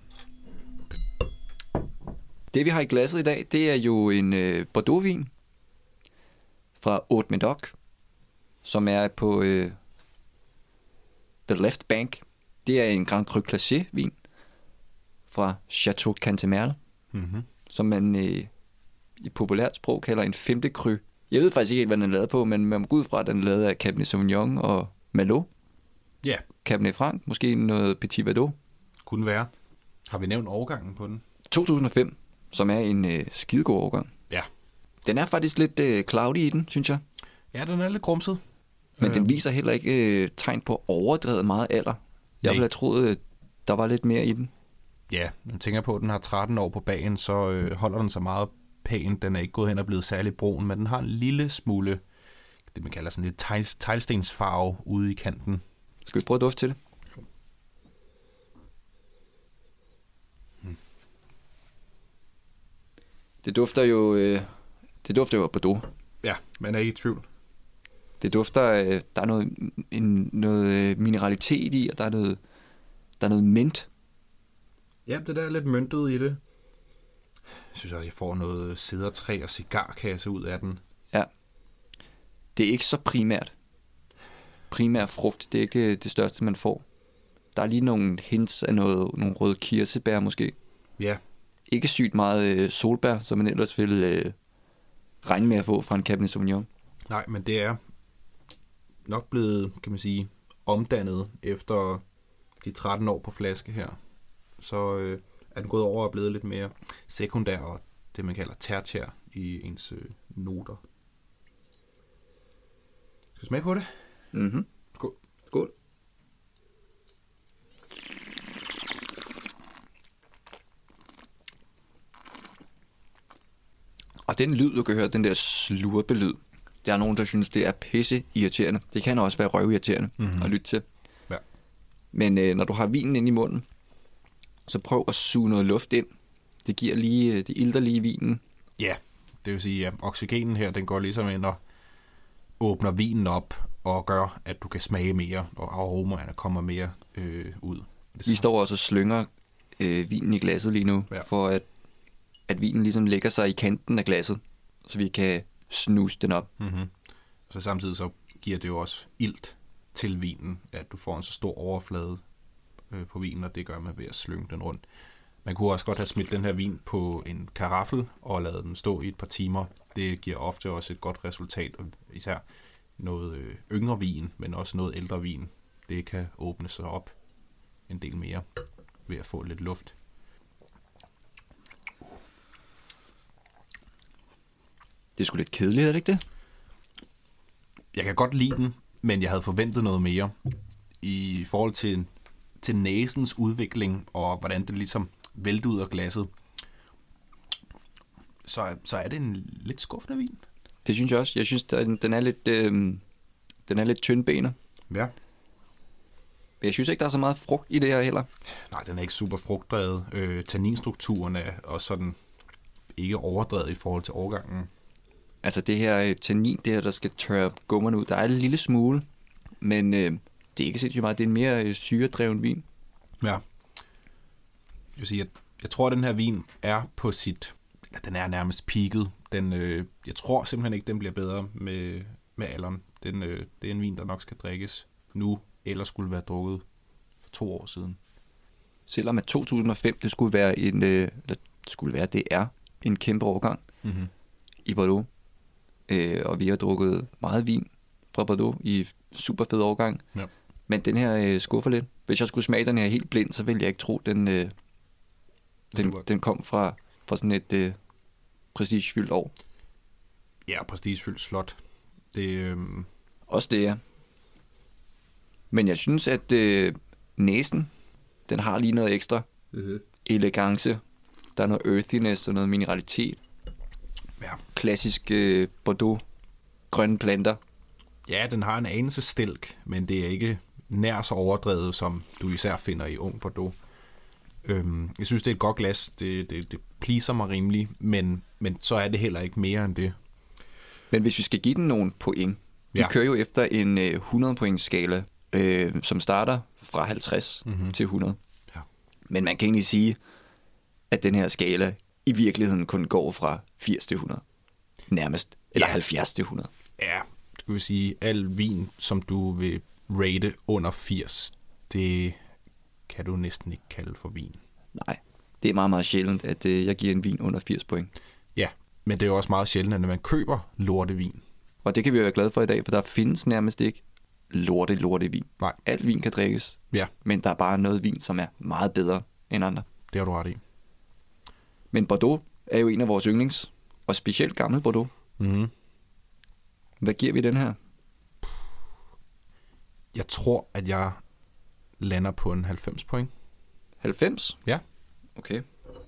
Det vi har i glasset i dag, det er jo en øh, Bordeaux-vin fra Haute Médoc, som er på øh, The Left Bank. Det er en Grand Cru Classé-vin fra Chateau Cantemerle, Mm-hmm. som man øh, i populært sprog kalder en femte cru. Jeg ved faktisk ikke helt, hvad den er lavet på, men man må gå ud fra, at den er lavet af Cabernet Sauvignon og Merlot. Ja, Cabernet Franc, måske noget Petit Verdot. kunne være. Har vi nævnt årgangen på den? to tusind og fem, som er en øh, skidegod årgang. Ja. Den er faktisk lidt øh, cloudy i den, synes jeg. Ja, den er lidt grumset. Men Øh. den viser heller ikke øh, tegn på overdrevet meget alder. Jeg Nej. ville have troet, at der var lidt mere i den. Ja, jeg tænker på, at den har tretten år på bagen, så øh, holder den sig meget pæn. Den er ikke gået hen og blevet særlig brun, men den har en lille smule, det man kalder sådan lidt tegl, teglstensfarve ude i kanten. Skal vi prøve at dufte til det? Hmm. Det dufter jo, øh, det dufter jo af Bordeaux. Ja, man er ikke i tvivl. Det dufter, øh, der er noget, en, noget øh, mineralitet i, og der er noget, der er noget mint. Ja, det der er lidt møntet i det. Jeg synes også, jeg får noget cedertræ og cigarkasse ud af den. Ja. Det er ikke så primært. Primær frugt, det er ikke det største, man får. Der er lige nogle hints af noget, nogle røde kirsebær måske. Ja, Ikke sygt meget øh, solbær, som man ellers vil øh, regne med at få fra en Cabernet Sauvignon. nej, men det er nok blevet, kan man sige, omdannet efter de tretten år på flaske her. Så øh, er den gået over og blevet lidt mere sekundær og det, man kalder tertiær i ens øh, noter. Skal vi smage på det? Mhm. Skål. Skål. Og den lyd, du kan høre, den der slurpelyd, der er nogen, der synes, det er pisse irriterende. Det kan også være røvirriterende mm-hmm. at lytte til. Ja. Men øh, når du har vinen inde i munden, så prøv at suge noget luft ind. Det giver lige, det ilter lige vinen. Ja, det vil sige, at oxygenen her, den går ligesom ind og åbner vinen op og gør, at du kan smage mere, og aromaerne kommer mere øh, ud. Vi står også og slynger øh, vinen i glasset lige nu, Ja. for at, at vinen ligesom lægger sig i kanten af glasset, så vi kan snuse den op. Mm-hmm. Så samtidig så giver det jo også ilt til vinen, at du får en så stor overflade øh, på vinen, og det gør man ved at slynge den rundt. Man kunne også godt have smidt den her vin på en karaffel og ladet den stå i et par timer. Det giver ofte også et godt resultat, og især noget øh, yngre vin, men også noget ældre vin. Det kan åbne sig op en del mere ved at få lidt luft. Det er sgu lidt kedeligt, er det ikke det? Jeg kan godt lide den, men jeg havde forventet noget mere i forhold til, til næsens udvikling, og hvordan det ligesom vælter ud af glasset. Så, så er det en lidt skuffende vin. Det synes jeg også. Jeg synes, den, den er lidt, øh, den er lidt tyndbenet. Ja. Men jeg synes ikke, der er så meget frugt i det her heller. Nej, den er ikke super frugtdrevet. Øh, tanninstrukturen er også sådan ikke overdrevet i forhold til årgangen. Altså det her øh, tannin, det her, der skal tørre gummerne ud, der er en lille smule, men øh, det er ikke sindssygt meget. Det er en mere øh, syredreven vin. Ja. Jeg vil sige, at jeg tror, at den her vin er på sit... Ja, den er nærmest peaked. Den, øh, jeg tror simpelthen ikke, den bliver bedre med, med alderen. Den, øh, det er en vin, der nok skal drikkes nu, eller skulle være drukket for to år siden. Selvom at to tusind og fem, det skulle være en, øh, eller skulle være, det er en kæmpe årgang Mm-hmm. i Bordeaux. Øh, og vi har drukket meget vin fra Bordeaux i super fed årgang. Ja. Men den her øh, skuffer lidt. Hvis jeg skulle smage den her helt blind, så ville jeg ikke tro, den, øh, den, den kom fra, fra sådan et øh, prestigefyldt år. Ja, prestigefyldt slot. Det, øh... Også det, ja. Men jeg synes, at øh, næsen, den har lige noget ekstra Mm-hmm. elegance. Der er noget earthiness og noget mineralitet. Ja. Klassisk øh, Bordeaux. Grønne planter. Ja, den har en anelse stilk, men det er ikke nær så overdrevet, som du især finder i ung Bordeaux. Øhm, jeg synes, det er et godt glas. Det, det, det pleaser mig rimelig, men, men så er det heller ikke mere end det. Men hvis vi skal give den nogle point. Vi Ja. kører jo efter en øh, hundrede points skala, øh, som starter fra halvtreds Mhm. til hundrede. Ja. Men man kan egentlig sige, at den her skala i virkeligheden kun går fra firs til hundrede. Nærmest. Eller Ja. halvfjerds til hundrede. Ja, skal vi sige, al vin, som du vil rate under firs, det kan du næsten ikke kalde for vin. Nej. Det er meget, meget sjældent, at øh, jeg giver en vin under firs point. Ja, men det er jo også meget sjældent, at man køber lortevin. Og det kan vi være glade for i dag, for der findes nærmest ikke lorte, lorte vin. Nej. Alt vin kan drikkes, Ja. men der er bare noget vin, som er meget bedre end andre. Det har du ret i. Men Bordeaux er jo en af vores yndlings, og specielt gammel Bordeaux. Mm-hmm. Hvad giver vi den her? Jeg tror, at jeg lander på en halvfems point. halvfems? Ja. Okay.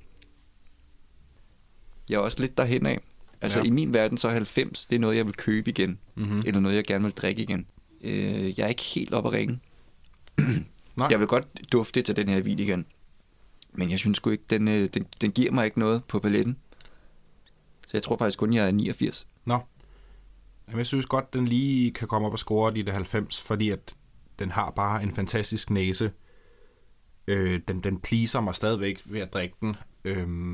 Jeg er også lidt derhen af. Altså Ja. i min verden, så er halvfems, det er noget, jeg vil købe igen. Mm-hmm. Eller noget, jeg gerne vil drikke igen. Øh, jeg er ikke helt oppe at ringe. Nej. Jeg vil godt dufte til den her vin igen. Men jeg synes sgu ikke, den, øh, den, den giver mig ikke noget på paletten. Så jeg tror faktisk kun, jeg er niogfirs. Nå. Jamen, jeg synes godt, den lige kan komme op og score de der halvfems, fordi at den har bare en fantastisk næse. Øh, den, den pleaser mig stadigvæk ved at drikke den. Øh,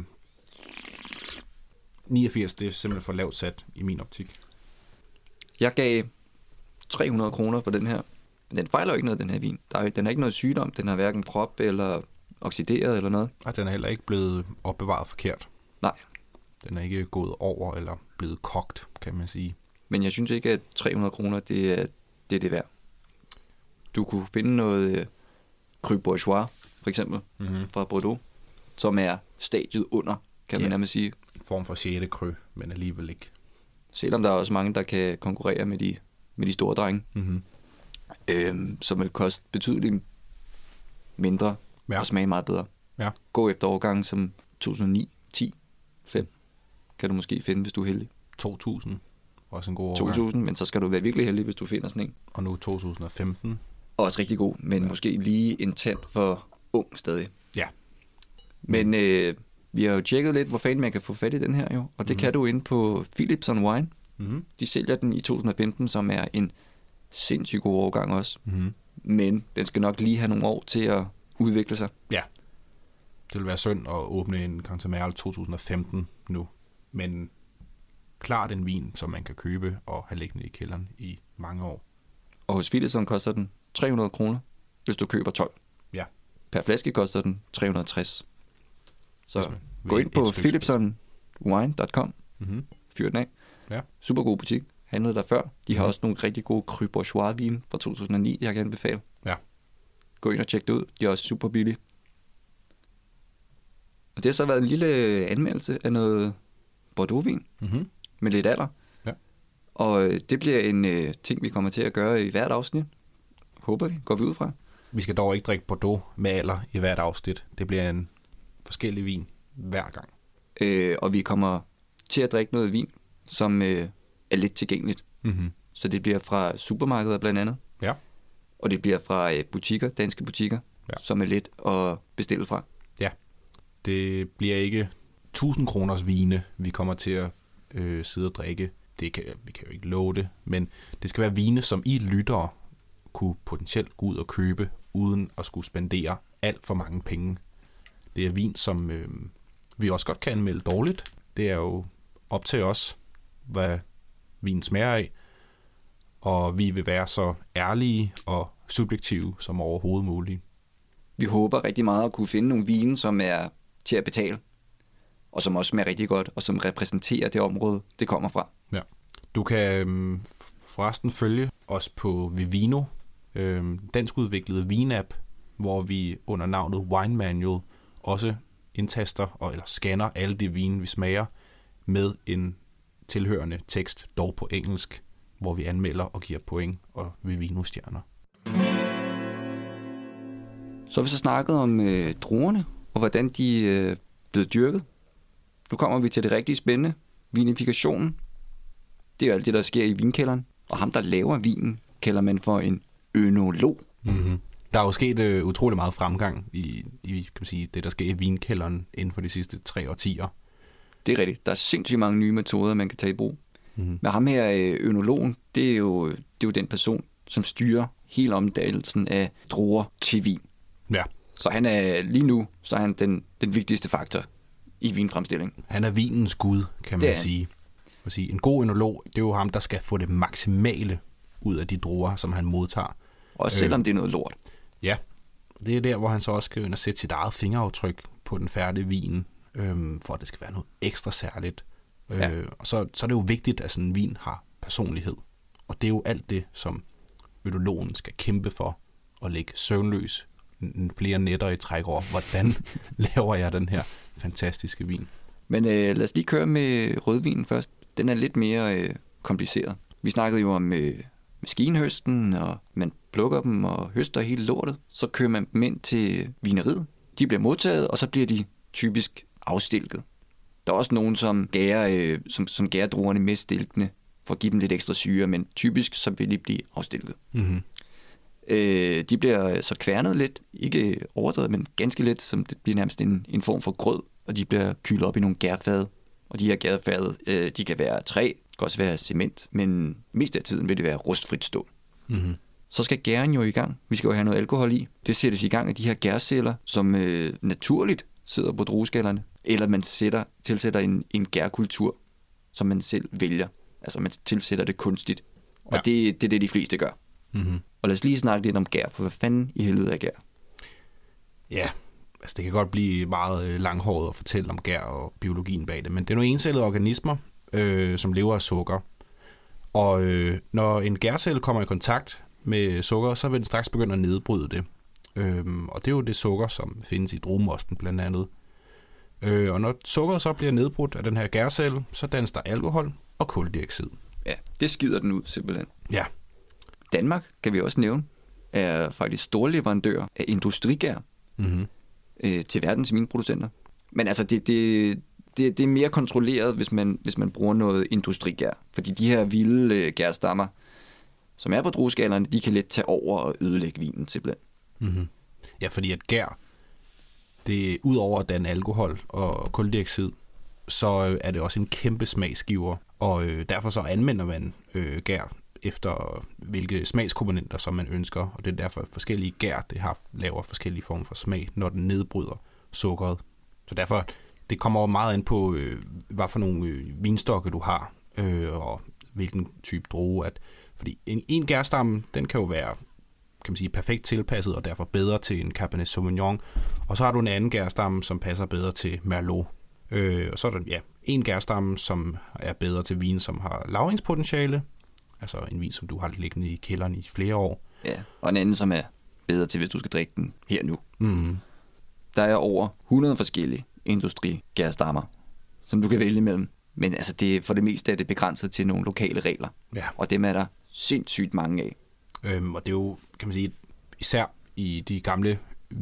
niogfirs, det er simpelthen for lavt sat i min optik. Jeg gav tre hundrede kroner for den her. Men den fejler jo ikke noget, den her vin. Der er, den har ikke noget sygdom. Den har hverken prop eller oxideret eller noget. Og den er heller ikke blevet opbevaret forkert. Nej. Den er ikke gået over eller blevet kogt, kan man sige. Men jeg synes ikke, at tre hundrede kroner, det er det, er det værd. Du kunne finde noget øh, Cru Bourgeois, for eksempel, Mm-hmm. fra Bordeaux, som er stadiet under, kan man Ja. nærmest sige. En form for sjette cru, men alligevel ikke. Selvom der er også mange, der kan konkurrere med de, med de store drenge, Mm-hmm. øhm, som vil koste betydeligt mindre Ja. og smage meget bedre. Ja. Gå efter årgangen som to tusind og ni, ti, fem, kan du måske finde, hvis du er heldig. to tusind, også en god to årgang. tusind, men så skal du være virkelig heldig, hvis du finder sådan en. Og nu to tusind og femten. Også rigtig god, men ja. måske lige en tand for ung stadig. Ja. Men øh, vi har jo tjekket lidt, hvor fanden man kan få fat i den her jo, og det mm. kan du inde på Philips on Wine. Mm-hmm. De sælger den i to tusind og femten, som er en sindssygt god årgang også. Mm-hmm. Men den skal nok lige have nogle år til at udvikle sig. Ja. Det vil være synd at åbne en Cantamerle to tusind og femten nu. Men klart en vin, som man kan købe og have liggende i kælderen i mange år. Og hos Philipson koster den tre hundrede kroner, hvis du køber tolv. Ja. Per flaske koster den tre hundrede og tres. Så Hvis man gå vil ind på et stykke philipson wine punktum com. Mm-hmm. Fyr den af. Ja. Super god butik. Handlede der før. De har Mhm. også nogle rigtig gode Cru Bourgeois vin fra to tusind og ni, jeg kan anbefale. Ja. Gå ind og tjek det ud. De er også super billige. Og det har så været en lille anmeldelse af noget Bordeaux-vin Mm-hmm. med lidt alder. Ja. Og øh, det bliver en øh, ting, vi kommer til at gøre i hvert afsnit. Håber vi. Går vi ud fra. Vi skal dog ikke drikke Bordeaux med alder i hvert afsnit. Det bliver en forskellig vin hver gang. Øh, og vi kommer til at drikke noget vin, som øh, er lidt tilgængeligt. Mm-hmm. Så det bliver fra supermarkeder blandt andet. Ja. Og det bliver fra øh, butikker, danske butikker, Ja. som er let at bestille fra. Det bliver ikke tusind kroners vine, vi kommer til at øh, sidde og drikke. Det kan, vi kan jo ikke love det, men det skal være vine, som I lyttere kunne potentielt gå ud og købe, uden at skulle spendere alt for mange penge. Det er vin, som øh, vi også godt kan anmelde dårligt. Det er jo op til os, hvad vin smager af. Og vi vil være så ærlige og subjektive som overhovedet muligt. Vi håber rigtig meget at kunne finde nogle vine, som er til at betale, og som også smager rigtig godt, og som repræsenterer det område, det kommer fra. Ja. Du kan øhm, forresten følge os på Vivino, øhm, dansk udviklede vinapp, hvor vi under navnet Wine Manual også indtaster og eller scanner alle de vine, vi smager, med en tilhørende tekst, dog på engelsk, hvor vi anmelder og giver point og Vivino-stjerner. Så har vi så snakket om øh, druerne, og hvordan de er øh, blevet dyrket. Nu kommer vi til det rigtig spændende, vinifikationen. Det er jo alt det, der sker i vinkælderen. Og ham, der laver vinen, kalder man for en ønolog. Mm-hmm. Der er jo sket øh, utrolig meget fremgang i, i kan man sige, det, der sker i vinkælderen inden for de sidste tre årtier. Det er rigtigt. Der er sindssygt mange nye metoder, man kan tage i brug. Mm-hmm. Men ham her, øh, ønologen, det er, jo, det er jo den person, som styrer hele omdannelsen af druer til vin. Ja. Så han er lige nu, så er han den, den vigtigste faktor i vinfremstilling. Han er vinens gud, kan man sige. Man sige. En god enolog, det er jo ham, der skal få det maksimale ud af de druer, som han modtager. Også selvom øh, det er noget lort. Ja, det er der, hvor han så også skal ind og sætte sit eget fingeraftryk på den færdige vin, øh, for at det skal være noget ekstra særligt. Ja. Øh, og så, så er det jo vigtigt, at sådan en vin har personlighed. Og det er jo alt det, som ønologen skal kæmpe for, at ligge søvnløs flere nætter i træk over. Hvordan laver jeg den her fantastiske vin? Men øh, lad os lige køre med rødvinen først. Den er lidt mere øh, kompliceret. Vi snakkede jo om øh, maskinhøsten, og man plukker dem og høster hele lortet. Så kører man dem ind til vineriet. De bliver modtaget, og så bliver de typisk afstilket. Der er også nogen, som gærer, øh, som, som gærer druerne med stilkene, for at give dem lidt ekstra syre, men typisk så vil de blive afstilket. Mm-hmm. Øh, de bliver så kværnet lidt, ikke overdrevet, men ganske lidt, som det bliver nærmest en, en form for grød, og de bliver kylet op i nogle gærfade. Og de her gærfade, øh, de kan være træ, kan også være cement, men mest af tiden vil det være rustfrit stål. Mm-hmm. Så skal gæren jo i gang. Vi skal jo have noget alkohol i. Det sættes i gang af de her gærceller, som øh, naturligt sidder på drueskallerne, eller man sætter, tilsætter en, en gærkultur, som man selv vælger. Altså man tilsætter det kunstigt. Og ja. det, det er det, de fleste gør. Mm-hmm. Og lad os lige snakke lidt om gær, for hvad fanden i helvede er gær? Ja, altså det kan godt blive meget langhåret at fortælle om gær og biologien bag det, men det er nogle encellede organismer, øh, som lever af sukker. Og øh, når en gærcelle kommer i kontakt med sukker, så vil den straks begynde at nedbryde det. Øh, og det er jo det sukker, som findes i druemosten blandt andet. Øh, og når sukkeret så bliver nedbrudt af den her gærcelle, så dannes der alkohol og kuldioxid. Ja, det skider den ud simpelthen. Ja. Danmark, kan vi også nævne, er faktisk storleverandør af industrigær Mm-hmm. øh, til verdens vinproducenter. Men altså, det, det, det, det er mere kontrolleret, hvis man, hvis man bruger noget industrigær. Fordi de her vilde øh, gærstammer, som er på drueskallerne, de kan let tage over og ødelægge vinen simpelthen. Mm-hmm. Ja, fordi at gær, det ud over at danne alkohol og kuldioxid, så øh, er det også en kæmpe smagsgiver. Og øh, derfor så anvender man øh, gær efter hvilke smagskomponenter, som man ønsker. Og det er derfor forskellige gær, det har laver forskellige former for smag, når den nedbryder sukkeret. Så derfor, det kommer over meget ind på, øh, hvad for nogle øh, vinstokke du har, øh, og hvilken type druge. At, fordi en, en gærstamme, den kan jo være, kan man sige, perfekt tilpasset, og derfor bedre til en Cabernet Sauvignon. Og så har du en anden gærstamme, som passer bedre til Merlot. Øh, og så er der ja, en gærstamme, som er bedre til vin, som har lagringspotentiale, altså en vin, som du har liggende i kælderen i flere år. Ja, og en anden, som er bedre til, hvis du skal drikke den her nu. Mm. Der er over hundrede forskellige industrigærstammer, som du kan vælge imellem. Men altså, det, for det meste er det begrænset til nogle lokale regler. Ja. Og dem er der sindssygt mange af. Øhm, og det er jo, kan man sige, især i de gamle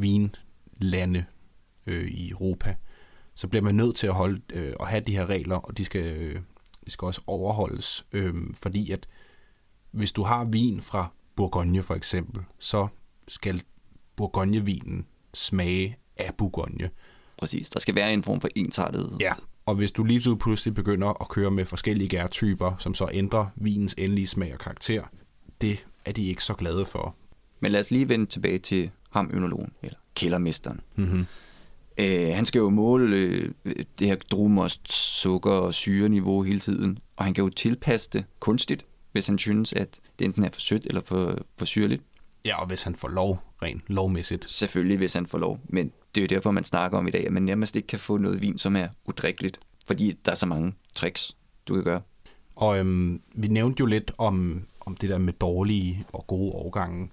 vinlande øh, i Europa, så bliver man nødt til at holde øh, og have de her regler, og de skal, øh, de skal også overholdes. Øh, fordi at hvis du har vin fra Bourgogne for eksempel, så skal Bourgogne-vinen smage af Bourgogne. Præcis. Der skal være en form for ensartet. Ja, og hvis du lige så pludselig begynder at køre med forskellige gærtyper, som så ændrer vinens endelige smag og karakter, det er de ikke så glade for. Men lad os lige vende tilbage til ham, ønologen, eller kældermesteren. Mm-hmm. Øh, han skal jo måle øh, det her druemost, sukker og syreniveau hele tiden, og han kan jo tilpasse det kunstigt, hvis han synes, at det enten er for sødt eller for, for syrligt. Ja, og hvis han får lov, rent lovmæssigt. Selvfølgelig, hvis han får lov, men det er jo derfor, man snakker om i dag, at man nærmest ikke kan få noget vin, som er udrikkeligt, fordi der er så mange tricks, du kan gøre. Og øhm, vi nævnte jo lidt om, om det der med dårlige og gode årgange.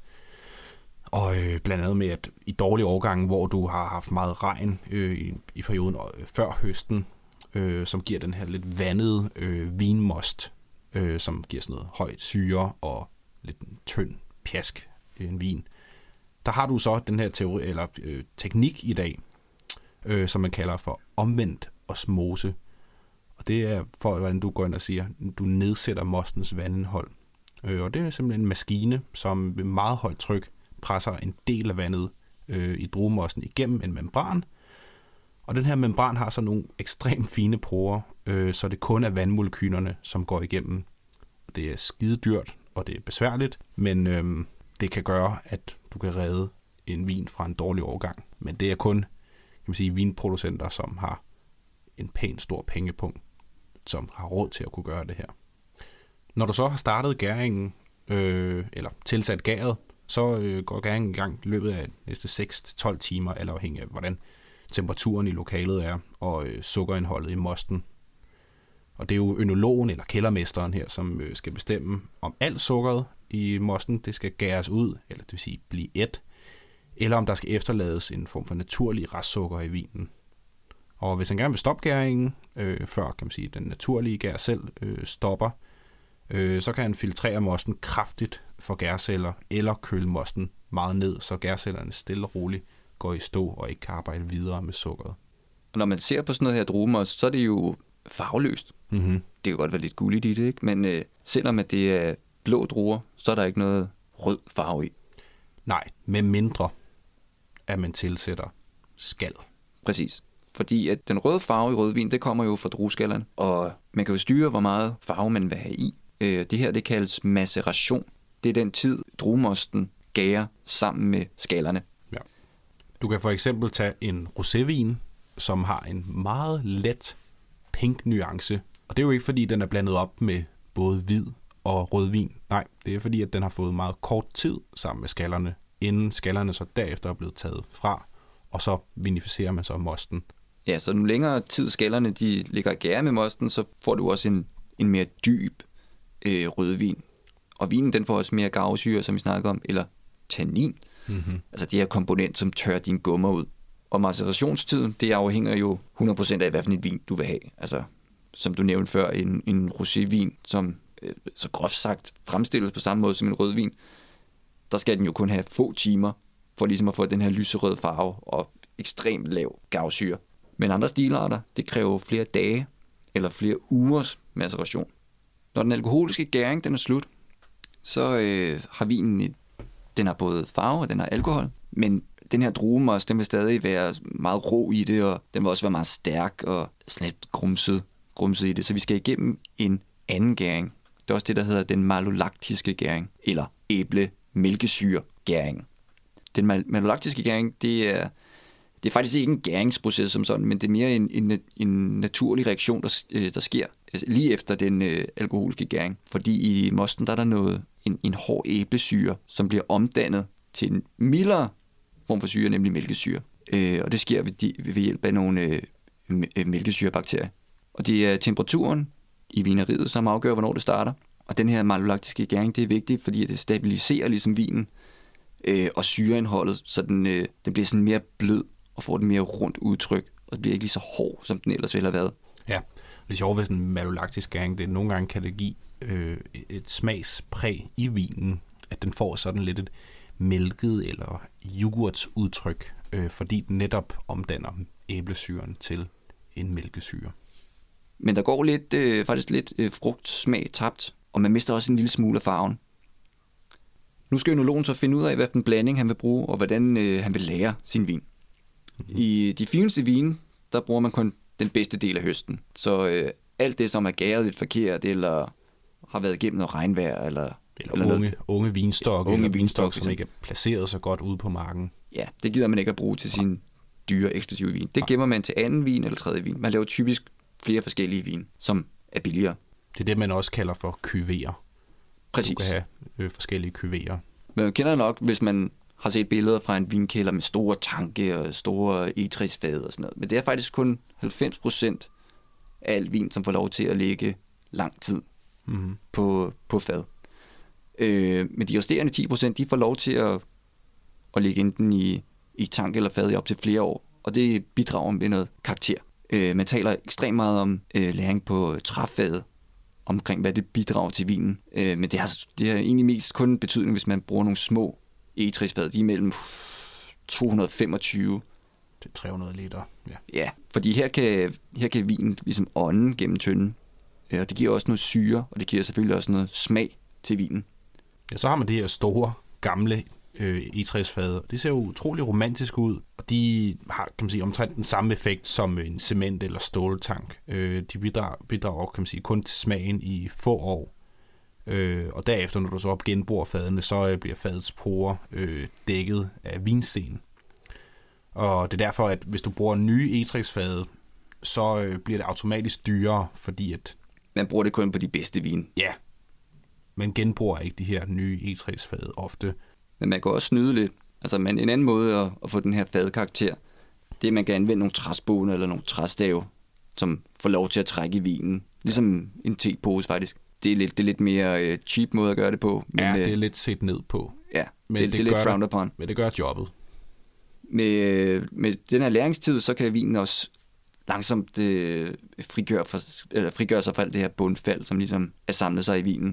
Og øh, blandt andet med, at i dårlige årgange, hvor du har haft meget regn øh, i, i perioden øh, før høsten, øh, som giver den her lidt vandede øh, vinmost, øh, som giver sådan noget højt syre og lidt tynd pjask i en vin. Der har du så den her teori, eller, øh, teknik i dag, øh, som man kalder for omvendt osmose. Og det er for, hvordan du går ind og siger, du nedsætter mostens vandindhold. Øh, og det er simpelthen en maskine, som ved meget højt tryk presser en del af vandet øh, i druemosten igennem en membran. Og den her membran har så nogle ekstremt fine porer, øh, så det kun er vandmolekylerne, som går igennem. Det er skide dyrt, og det er besværligt, men øh, det kan gøre, at du kan redde en vin fra en dårlig årgang. Men det er kun, kan man sige, vinproducenter, som har en pæn stor pengepunkt, som har råd til at kunne gøre det her. Når du så har startet gæringen, øh, eller tilsat gæret, så øh, går gæringen i gang i løbet af næste seks til tolv timer, eller afhængig af, hvordan temperaturen i lokalet er, og øh, sukkerindholdet i mosten. Og det er jo ønologen eller kældermesteren her, som øh, skal bestemme, om alt sukkeret i mosten, det skal gæres ud, eller det vil sige blive et, eller om der skal efterlades en form for naturlig restsukker i vinen. Og hvis han gerne vil stoppe gæringen, øh, før kan man sige, den naturlige gær selv øh, stopper, øh, så kan han filtrere mosten kraftigt for gærceller, eller køle mosten meget ned, så gærcellerne stille og roligt går i stå og ikke kan arbejde videre med sukkeret. Og når man ser på sådan noget her druemost, så er det jo farveløst. Mm-hmm. Det kan godt være lidt gulligt i det, ikke? Men øh, selvom at det er blå druer, så er der ikke noget rød farve i. Nej, med mindre at man tilsætter skal. Præcis. Fordi at den røde farve i rødvin, det kommer jo fra drueskallerne, og man kan jo styre, hvor meget farve man vil have i. Øh, det her, det kaldes maceration. Det er den tid, druemosten gærer sammen med skallerne. Ja. Du kan for eksempel tage en rosévin, som har en meget let pink nuance. Og det er jo ikke, fordi den er blandet op med både hvid og rødvin. Nej, det er fordi, at den har fået meget kort tid sammen med skallerne, inden skallerne så derefter er blevet taget fra, og så vinificerer man så mosten. Ja, så nu længere tid skallerne de ligger og gærer med mosten, så får du også en, en mere dyb øh, rødvin. Og vinen den får også mere garvesyre, som vi snakker om, eller tannin. Mm-hmm. Altså det her komponent, som tørrer dine gummer ud. Og macerationstiden, det afhænger jo hundrede procent af, hvad for en vin du vil have. Altså, som du nævnte før, en, en rosévin, som øh, så groft sagt fremstilles på samme måde som en rødvin, der skal den jo kun have få timer, for ligesom at få den her lyserøde farve og ekstremt lav garvesyre. Men andre stilarter, det kræver flere dage eller flere ugers maceration. Når den alkoholiske gæring den er slut, så øh, har vinen et, den har både farve og den har alkohol, men den her druemost, den vil stadig være meget rå i det, og den vil også være meget stærk og sådan lidt grumset, grumset i det. Så vi skal igennem en anden gæring. Det er også det, der hedder den malolaktiske gæring, eller æble-mælkesyre-gæring. Den mal- malolaktiske gæring, det er, det er faktisk ikke en gæringsproces som sådan, men det er mere en, en, en naturlig reaktion, der, der sker altså lige efter den øh, alkoholiske gæring. Fordi i mosten, der er der noget, en, en hård æblesyre, som bliver omdannet til en mildere form for syre, nemlig mælkesyre. Øh, og det sker ved, de, ved hjælp af nogle øh, mælkesyrebakterier. Og det er temperaturen i vineriet, som afgør, hvornår det starter. Og den her malolaktiske gæring, det er vigtigt, fordi det stabiliserer ligesom vinen øh, og syreindholdet, så den, øh, den bliver sådan mere blød og får den mere rundt udtryk, og det bliver ikke lige så hård, som den ellers ville have været. Ja, det er sjovt ved sådan en malolaktisk gæring. Det nogle gange kan det give øh, et smagspræg i vinen, at den får sådan lidt et mælket eller yoghurtsudtryk, øh, fordi den netop omdanner æblesyren til en mælkesyre. Men der går lidt, øh, faktisk lidt øh, frugtsmag tabt, og man mister også en lille smule af farven. Nu skal ønologen så finde ud af, hvad for en blanding han vil bruge, og hvordan øh, han vil lære sin vin. Mm-hmm. I de fineste vine, der bruger man kun den bedste del af høsten. Så øh, alt det, som er gæret lidt forkert, eller har været igennem noget regnvejr, eller Eller, eller unge, unge vinstokke, unge eller vinstokke, som ikke er placeret så godt ude på marken. Ja, det gider man ikke at bruge til sin dyre, eksklusive vin. Det gemmer man til anden vin eller tredje vin. Man laver typisk flere forskellige vin, som er billigere. Det er det, man også kalder for kuverer. Præcis. Du kan have øh, forskellige kuverer. Men man kender nok, hvis man har set billeder fra en vinkælder med store tanke og store egetræsfade og sådan noget. Men det er faktisk kun halvfems procent af alt vin, som får lov til at ligge lang tid mm-hmm. på, på fad. Øh, men de resterende ti procent, de får lov til at, at ligge enten i, i tank eller fad i op til flere år. Og det bidrager med noget karakter. Øh, man taler ekstremt meget om øh, læring på træfadet, omkring hvad det bidrager til vinen. Øh, men det har, det har egentlig mest kun betydning, hvis man bruger nogle små egetræsfad. De er mellem to hundrede og femogtyve til tre hundrede liter. Ja, ja, fordi her kan, her kan vinen ligesom ånde gennem tønden. Øh, og det giver også noget syre, og det giver selvfølgelig også noget smag til vinen. Ja, så har man det her store, gamle øh, egetræsfade. Det ser jo utrolig romantisk ud, og de har, kan man sige, omtrent den samme effekt som en cement- eller ståltank. Øh, de bidrager, bidrager, kan man sige, kun til smagen i få år. Øh, og derefter, når du så op genbruger fadene, så øh, bliver fadets porer øh, dækket af vinsten. Og det er derfor, at hvis du bruger nye egetræsfade, så øh, bliver det automatisk dyrere, fordi at... Man bruger det kun på de bedste vin. Ja, man genbruger ikke de her nye egetræsfade ofte. Men man kan også snyde lidt. Altså man, en anden måde at, at få den her fadekarakter, det er, at man kan anvende nogle træspåne eller nogle træstave, som får lov til at trække i vinen. Ligesom en tepose faktisk. Det er lidt, det er lidt mere øh, cheap måde at gøre det på. Men, ja, det er lidt set ned på. Ja, men det, det, det er lidt frowned upon. Men det gør jobbet. Med, med den her læringstid, så kan vinen også langsomt øh, frigøre, for, eller frigøre sig fra alt det her bundfald, som ligesom er samlet sig i vinen.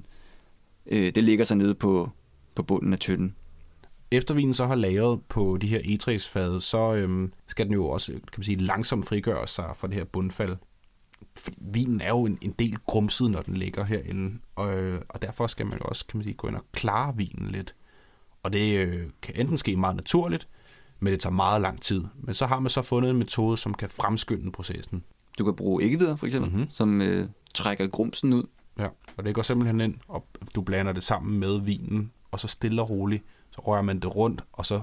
Øh, det ligger sig nede på, på bunden af tønden. Efter vinen så har lagret på de her egetræsfade, så øhm, skal den jo også, kan man sige, langsomt frigøre sig fra det her bundfald. For vinen er jo en, en del grumset, når den ligger herinde, og, øh, og derfor skal man jo også, kan man sige, gå ind og klare vinen lidt. Og det øh, kan enten ske meget naturligt, men det tager meget lang tid. Men så har man så fundet en metode, som kan fremskynde processen. Du kan bruge æggevidder, for eksempel, mm-hmm. som øh, trækker grumsen ud. Ja, og det går simpelthen ind, og du blander det sammen med vinen, og så stille og roligt, så rører man det rundt, og så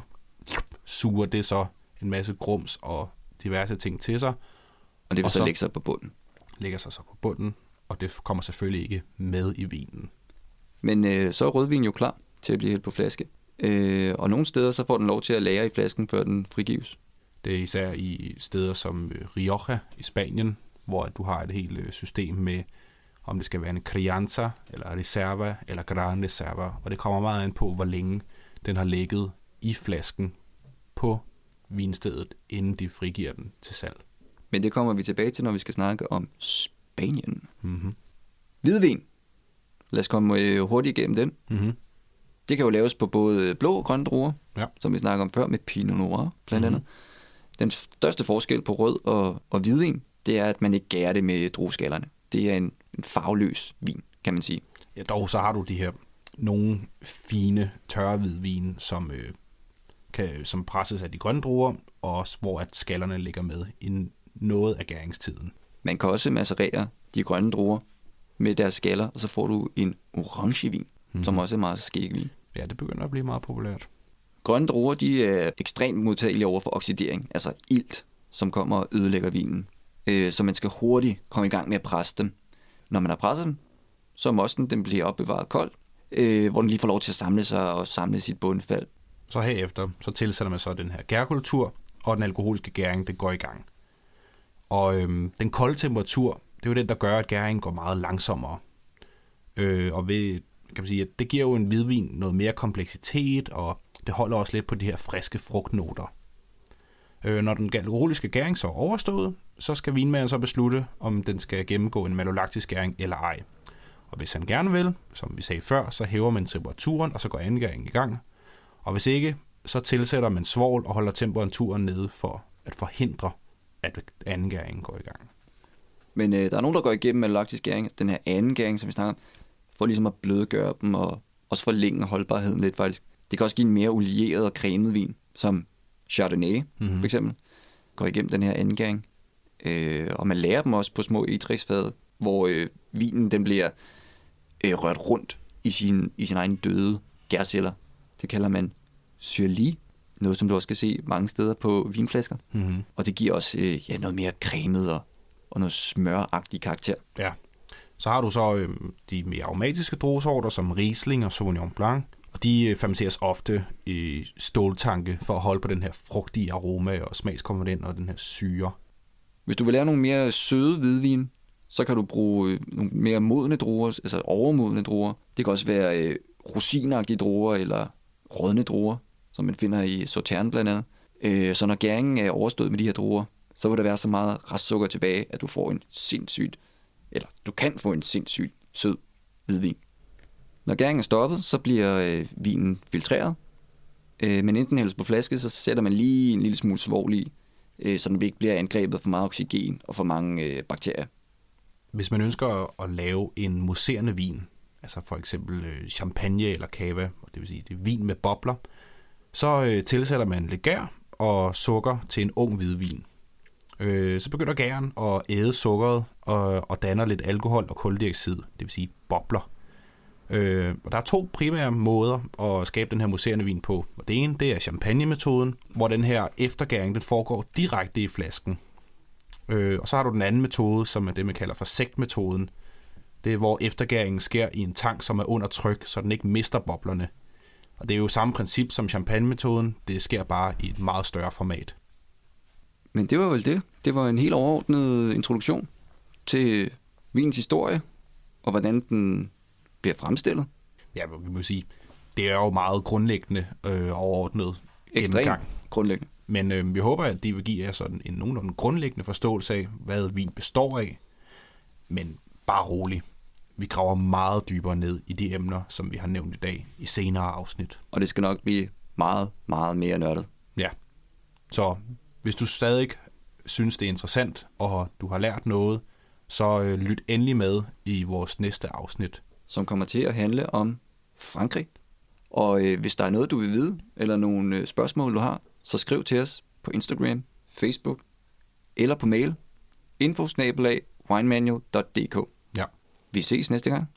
suger det så en masse grums og diverse ting til sig. Og det vil så, så lægge sig på bunden. Lægger sig så på bunden, og det kommer selvfølgelig ikke med i vinen. Men øh, så er rødvin jo klar til at blive hældt på flaske. Øh, og nogle steder så får den lov til at lagre i flasken, før den frigives. Det er især i steder som Rioja i Spanien, hvor du har et helt system med, om det skal være en crianza, eller reserva, eller gran reserva. Og det kommer meget an på, hvor længe den har ligget i flasken på vinstedet, inden de frigiver den til salg. Men det kommer vi tilbage til, når vi skal snakke om Spanien. Mm-hmm. Hvidvin. Lad os komme hurtigt igennem den. Mm-hmm. Det kan jo laves på både blå og grønne druer, ja. som vi snakker om før, med Pinot Noir blandt andet. Mm-hmm. Den største forskel på rød og, og hvidvin, det er, at man ikke gærer det med drueskallerne. Det er en, en farveløs vin, kan man sige. Ja, dog så har du de her nogle fine tørre hvidvin, som, øh, kan, som presses af de grønne druer, og også hvor at skallerne ligger med i noget af gæringstiden. Man kan også macerere de grønne druer med deres skaller, og så får du en orangevin, mm-hmm. som også er meget skæg vin. Ja, det begynder at blive meget populært. Grønne druer, de er ekstremt modtagelige over for oxidering, altså ilt, som kommer og ødelægger vinen. Øh, så man skal hurtigt komme i gang med at presse dem. Når man har presset dem, så mosten den bliver opbevaret kold, øh, hvor den lige får lov til at samle sig og samle sit bundfald. Så herefter, så tilsætter man så den her gærkultur, og den alkoholiske gæring, det går i gang. Og øhm, den kolde temperatur, det er jo den, der gør, at gæringen går meget langsommere. Øh, og ved, kan man sige, at det giver jo en hvidvin noget mere kompleksitet, og det holder også lidt på de her friske frugtnoter. Øh, når den alkoholiske gæring så er overstået, så skal vinmageren så beslutte, om den skal gennemgå en malolaktisk gæring eller ej. Og hvis han gerne vil, som vi sagde før, så hæver man temperaturen, og så går anden gæring i gang. Og hvis ikke, så tilsætter man svovl og holder temperaturen nede for at forhindre, at anden gæring går i gang. Men øh, der er nogen, der går igennem malolaktisk gæring, den her anden gæring, som vi snakker om, for ligesom at blødgøre dem og også forlænge holdbarheden lidt faktisk. Det kan også give en mere olieret og cremet vin, som Chardonnay mm-hmm. for eksempel, går igennem den her anden gæring. Øh, og man lærer dem også på små egetræsfade, hvor øh, vinen den bliver øh, rørt rundt i sin, i sin egen døde gærceller. Det kalder man syrlig, noget som du også kan se mange steder på vinflasker. Mm-hmm. Og det giver også øh, ja, noget mere cremet og, og noget smøragtig karakter. Ja, så har du så øh, de mere aromatiske druesorter som Riesling og Sauvignon Blanc. Og de øh, fermenteres ofte i ståltanke for at holde på den her frugtige aroma og smagskomponent og den her syre. Hvis du vil lave nogle mere søde hvidvin, så kan du bruge øh, nogle mere modne druer, altså overmodne druer. Det kan også være øh, rosinagtige druer eller rådne druer, som man finder i Sauternes blandt andet. Øh, så når gæringen er overstået med de her druer, så vil der være så meget restsukker tilbage, at du får en sindssygt, eller du kan få en sindssygt sød hvidvin. Når gæringen er stoppet, så bliver øh, vinen filtreret, øh, men inden den hældes på flaske, så sætter man lige en lille smule svovl i, øh, så den ikke bliver angrebet for meget oxygen og for mange øh, bakterier. Hvis man ønsker at lave en mousserende vin, altså for eksempel øh, champagne eller cava, det vil sige det er vin med bobler, så øh, tilsætter man lidt gær og sukker til en ung hvidvin. Øh, så begynder gæren at æde sukkeret og, og danner lidt alkohol og kuldioxid, det vil sige bobler. Øh, og der er to primære måder at skabe den her mousserende vin på. Og det ene, det er champagne-metoden, hvor den her eftergæring den foregår direkte i flasken. Øh, og så har du den anden metode, som er det, man kalder for sektmetoden. Det er, hvor eftergæringen sker i en tank, som er under tryk, så den ikke mister boblerne. Og det er jo samme princip som champagne-metoden, det sker bare i et meget større format. Men det var vel det. Det var en helt overordnet introduktion til vinens historie, og hvordan den bliver fremstillet. Ja, vi må sige, det er jo meget grundlæggende øh, overordnet Ekstremt grundlæggende. Men øh, vi håber, at det vil give jer sådan en nogenlunde grundlæggende forståelse af, hvad vin består af. Men bare rolig. Vi graver meget dybere ned i de emner, som vi har nævnt i dag, i senere afsnit. Og det skal nok blive meget, meget mere nørdet. Ja. Så hvis du stadig synes, det er interessant, og du har lært noget, så øh, lyt endelig med i vores næste afsnit. Som kommer til at handle om Frankrig. Og øh, hvis der er noget, du vil vide, eller nogle øh, spørgsmål, du har, så skriv til os på Instagram, Facebook eller på mail info snabel-a winemanual punktum d k. Ja. Vi ses næste gang.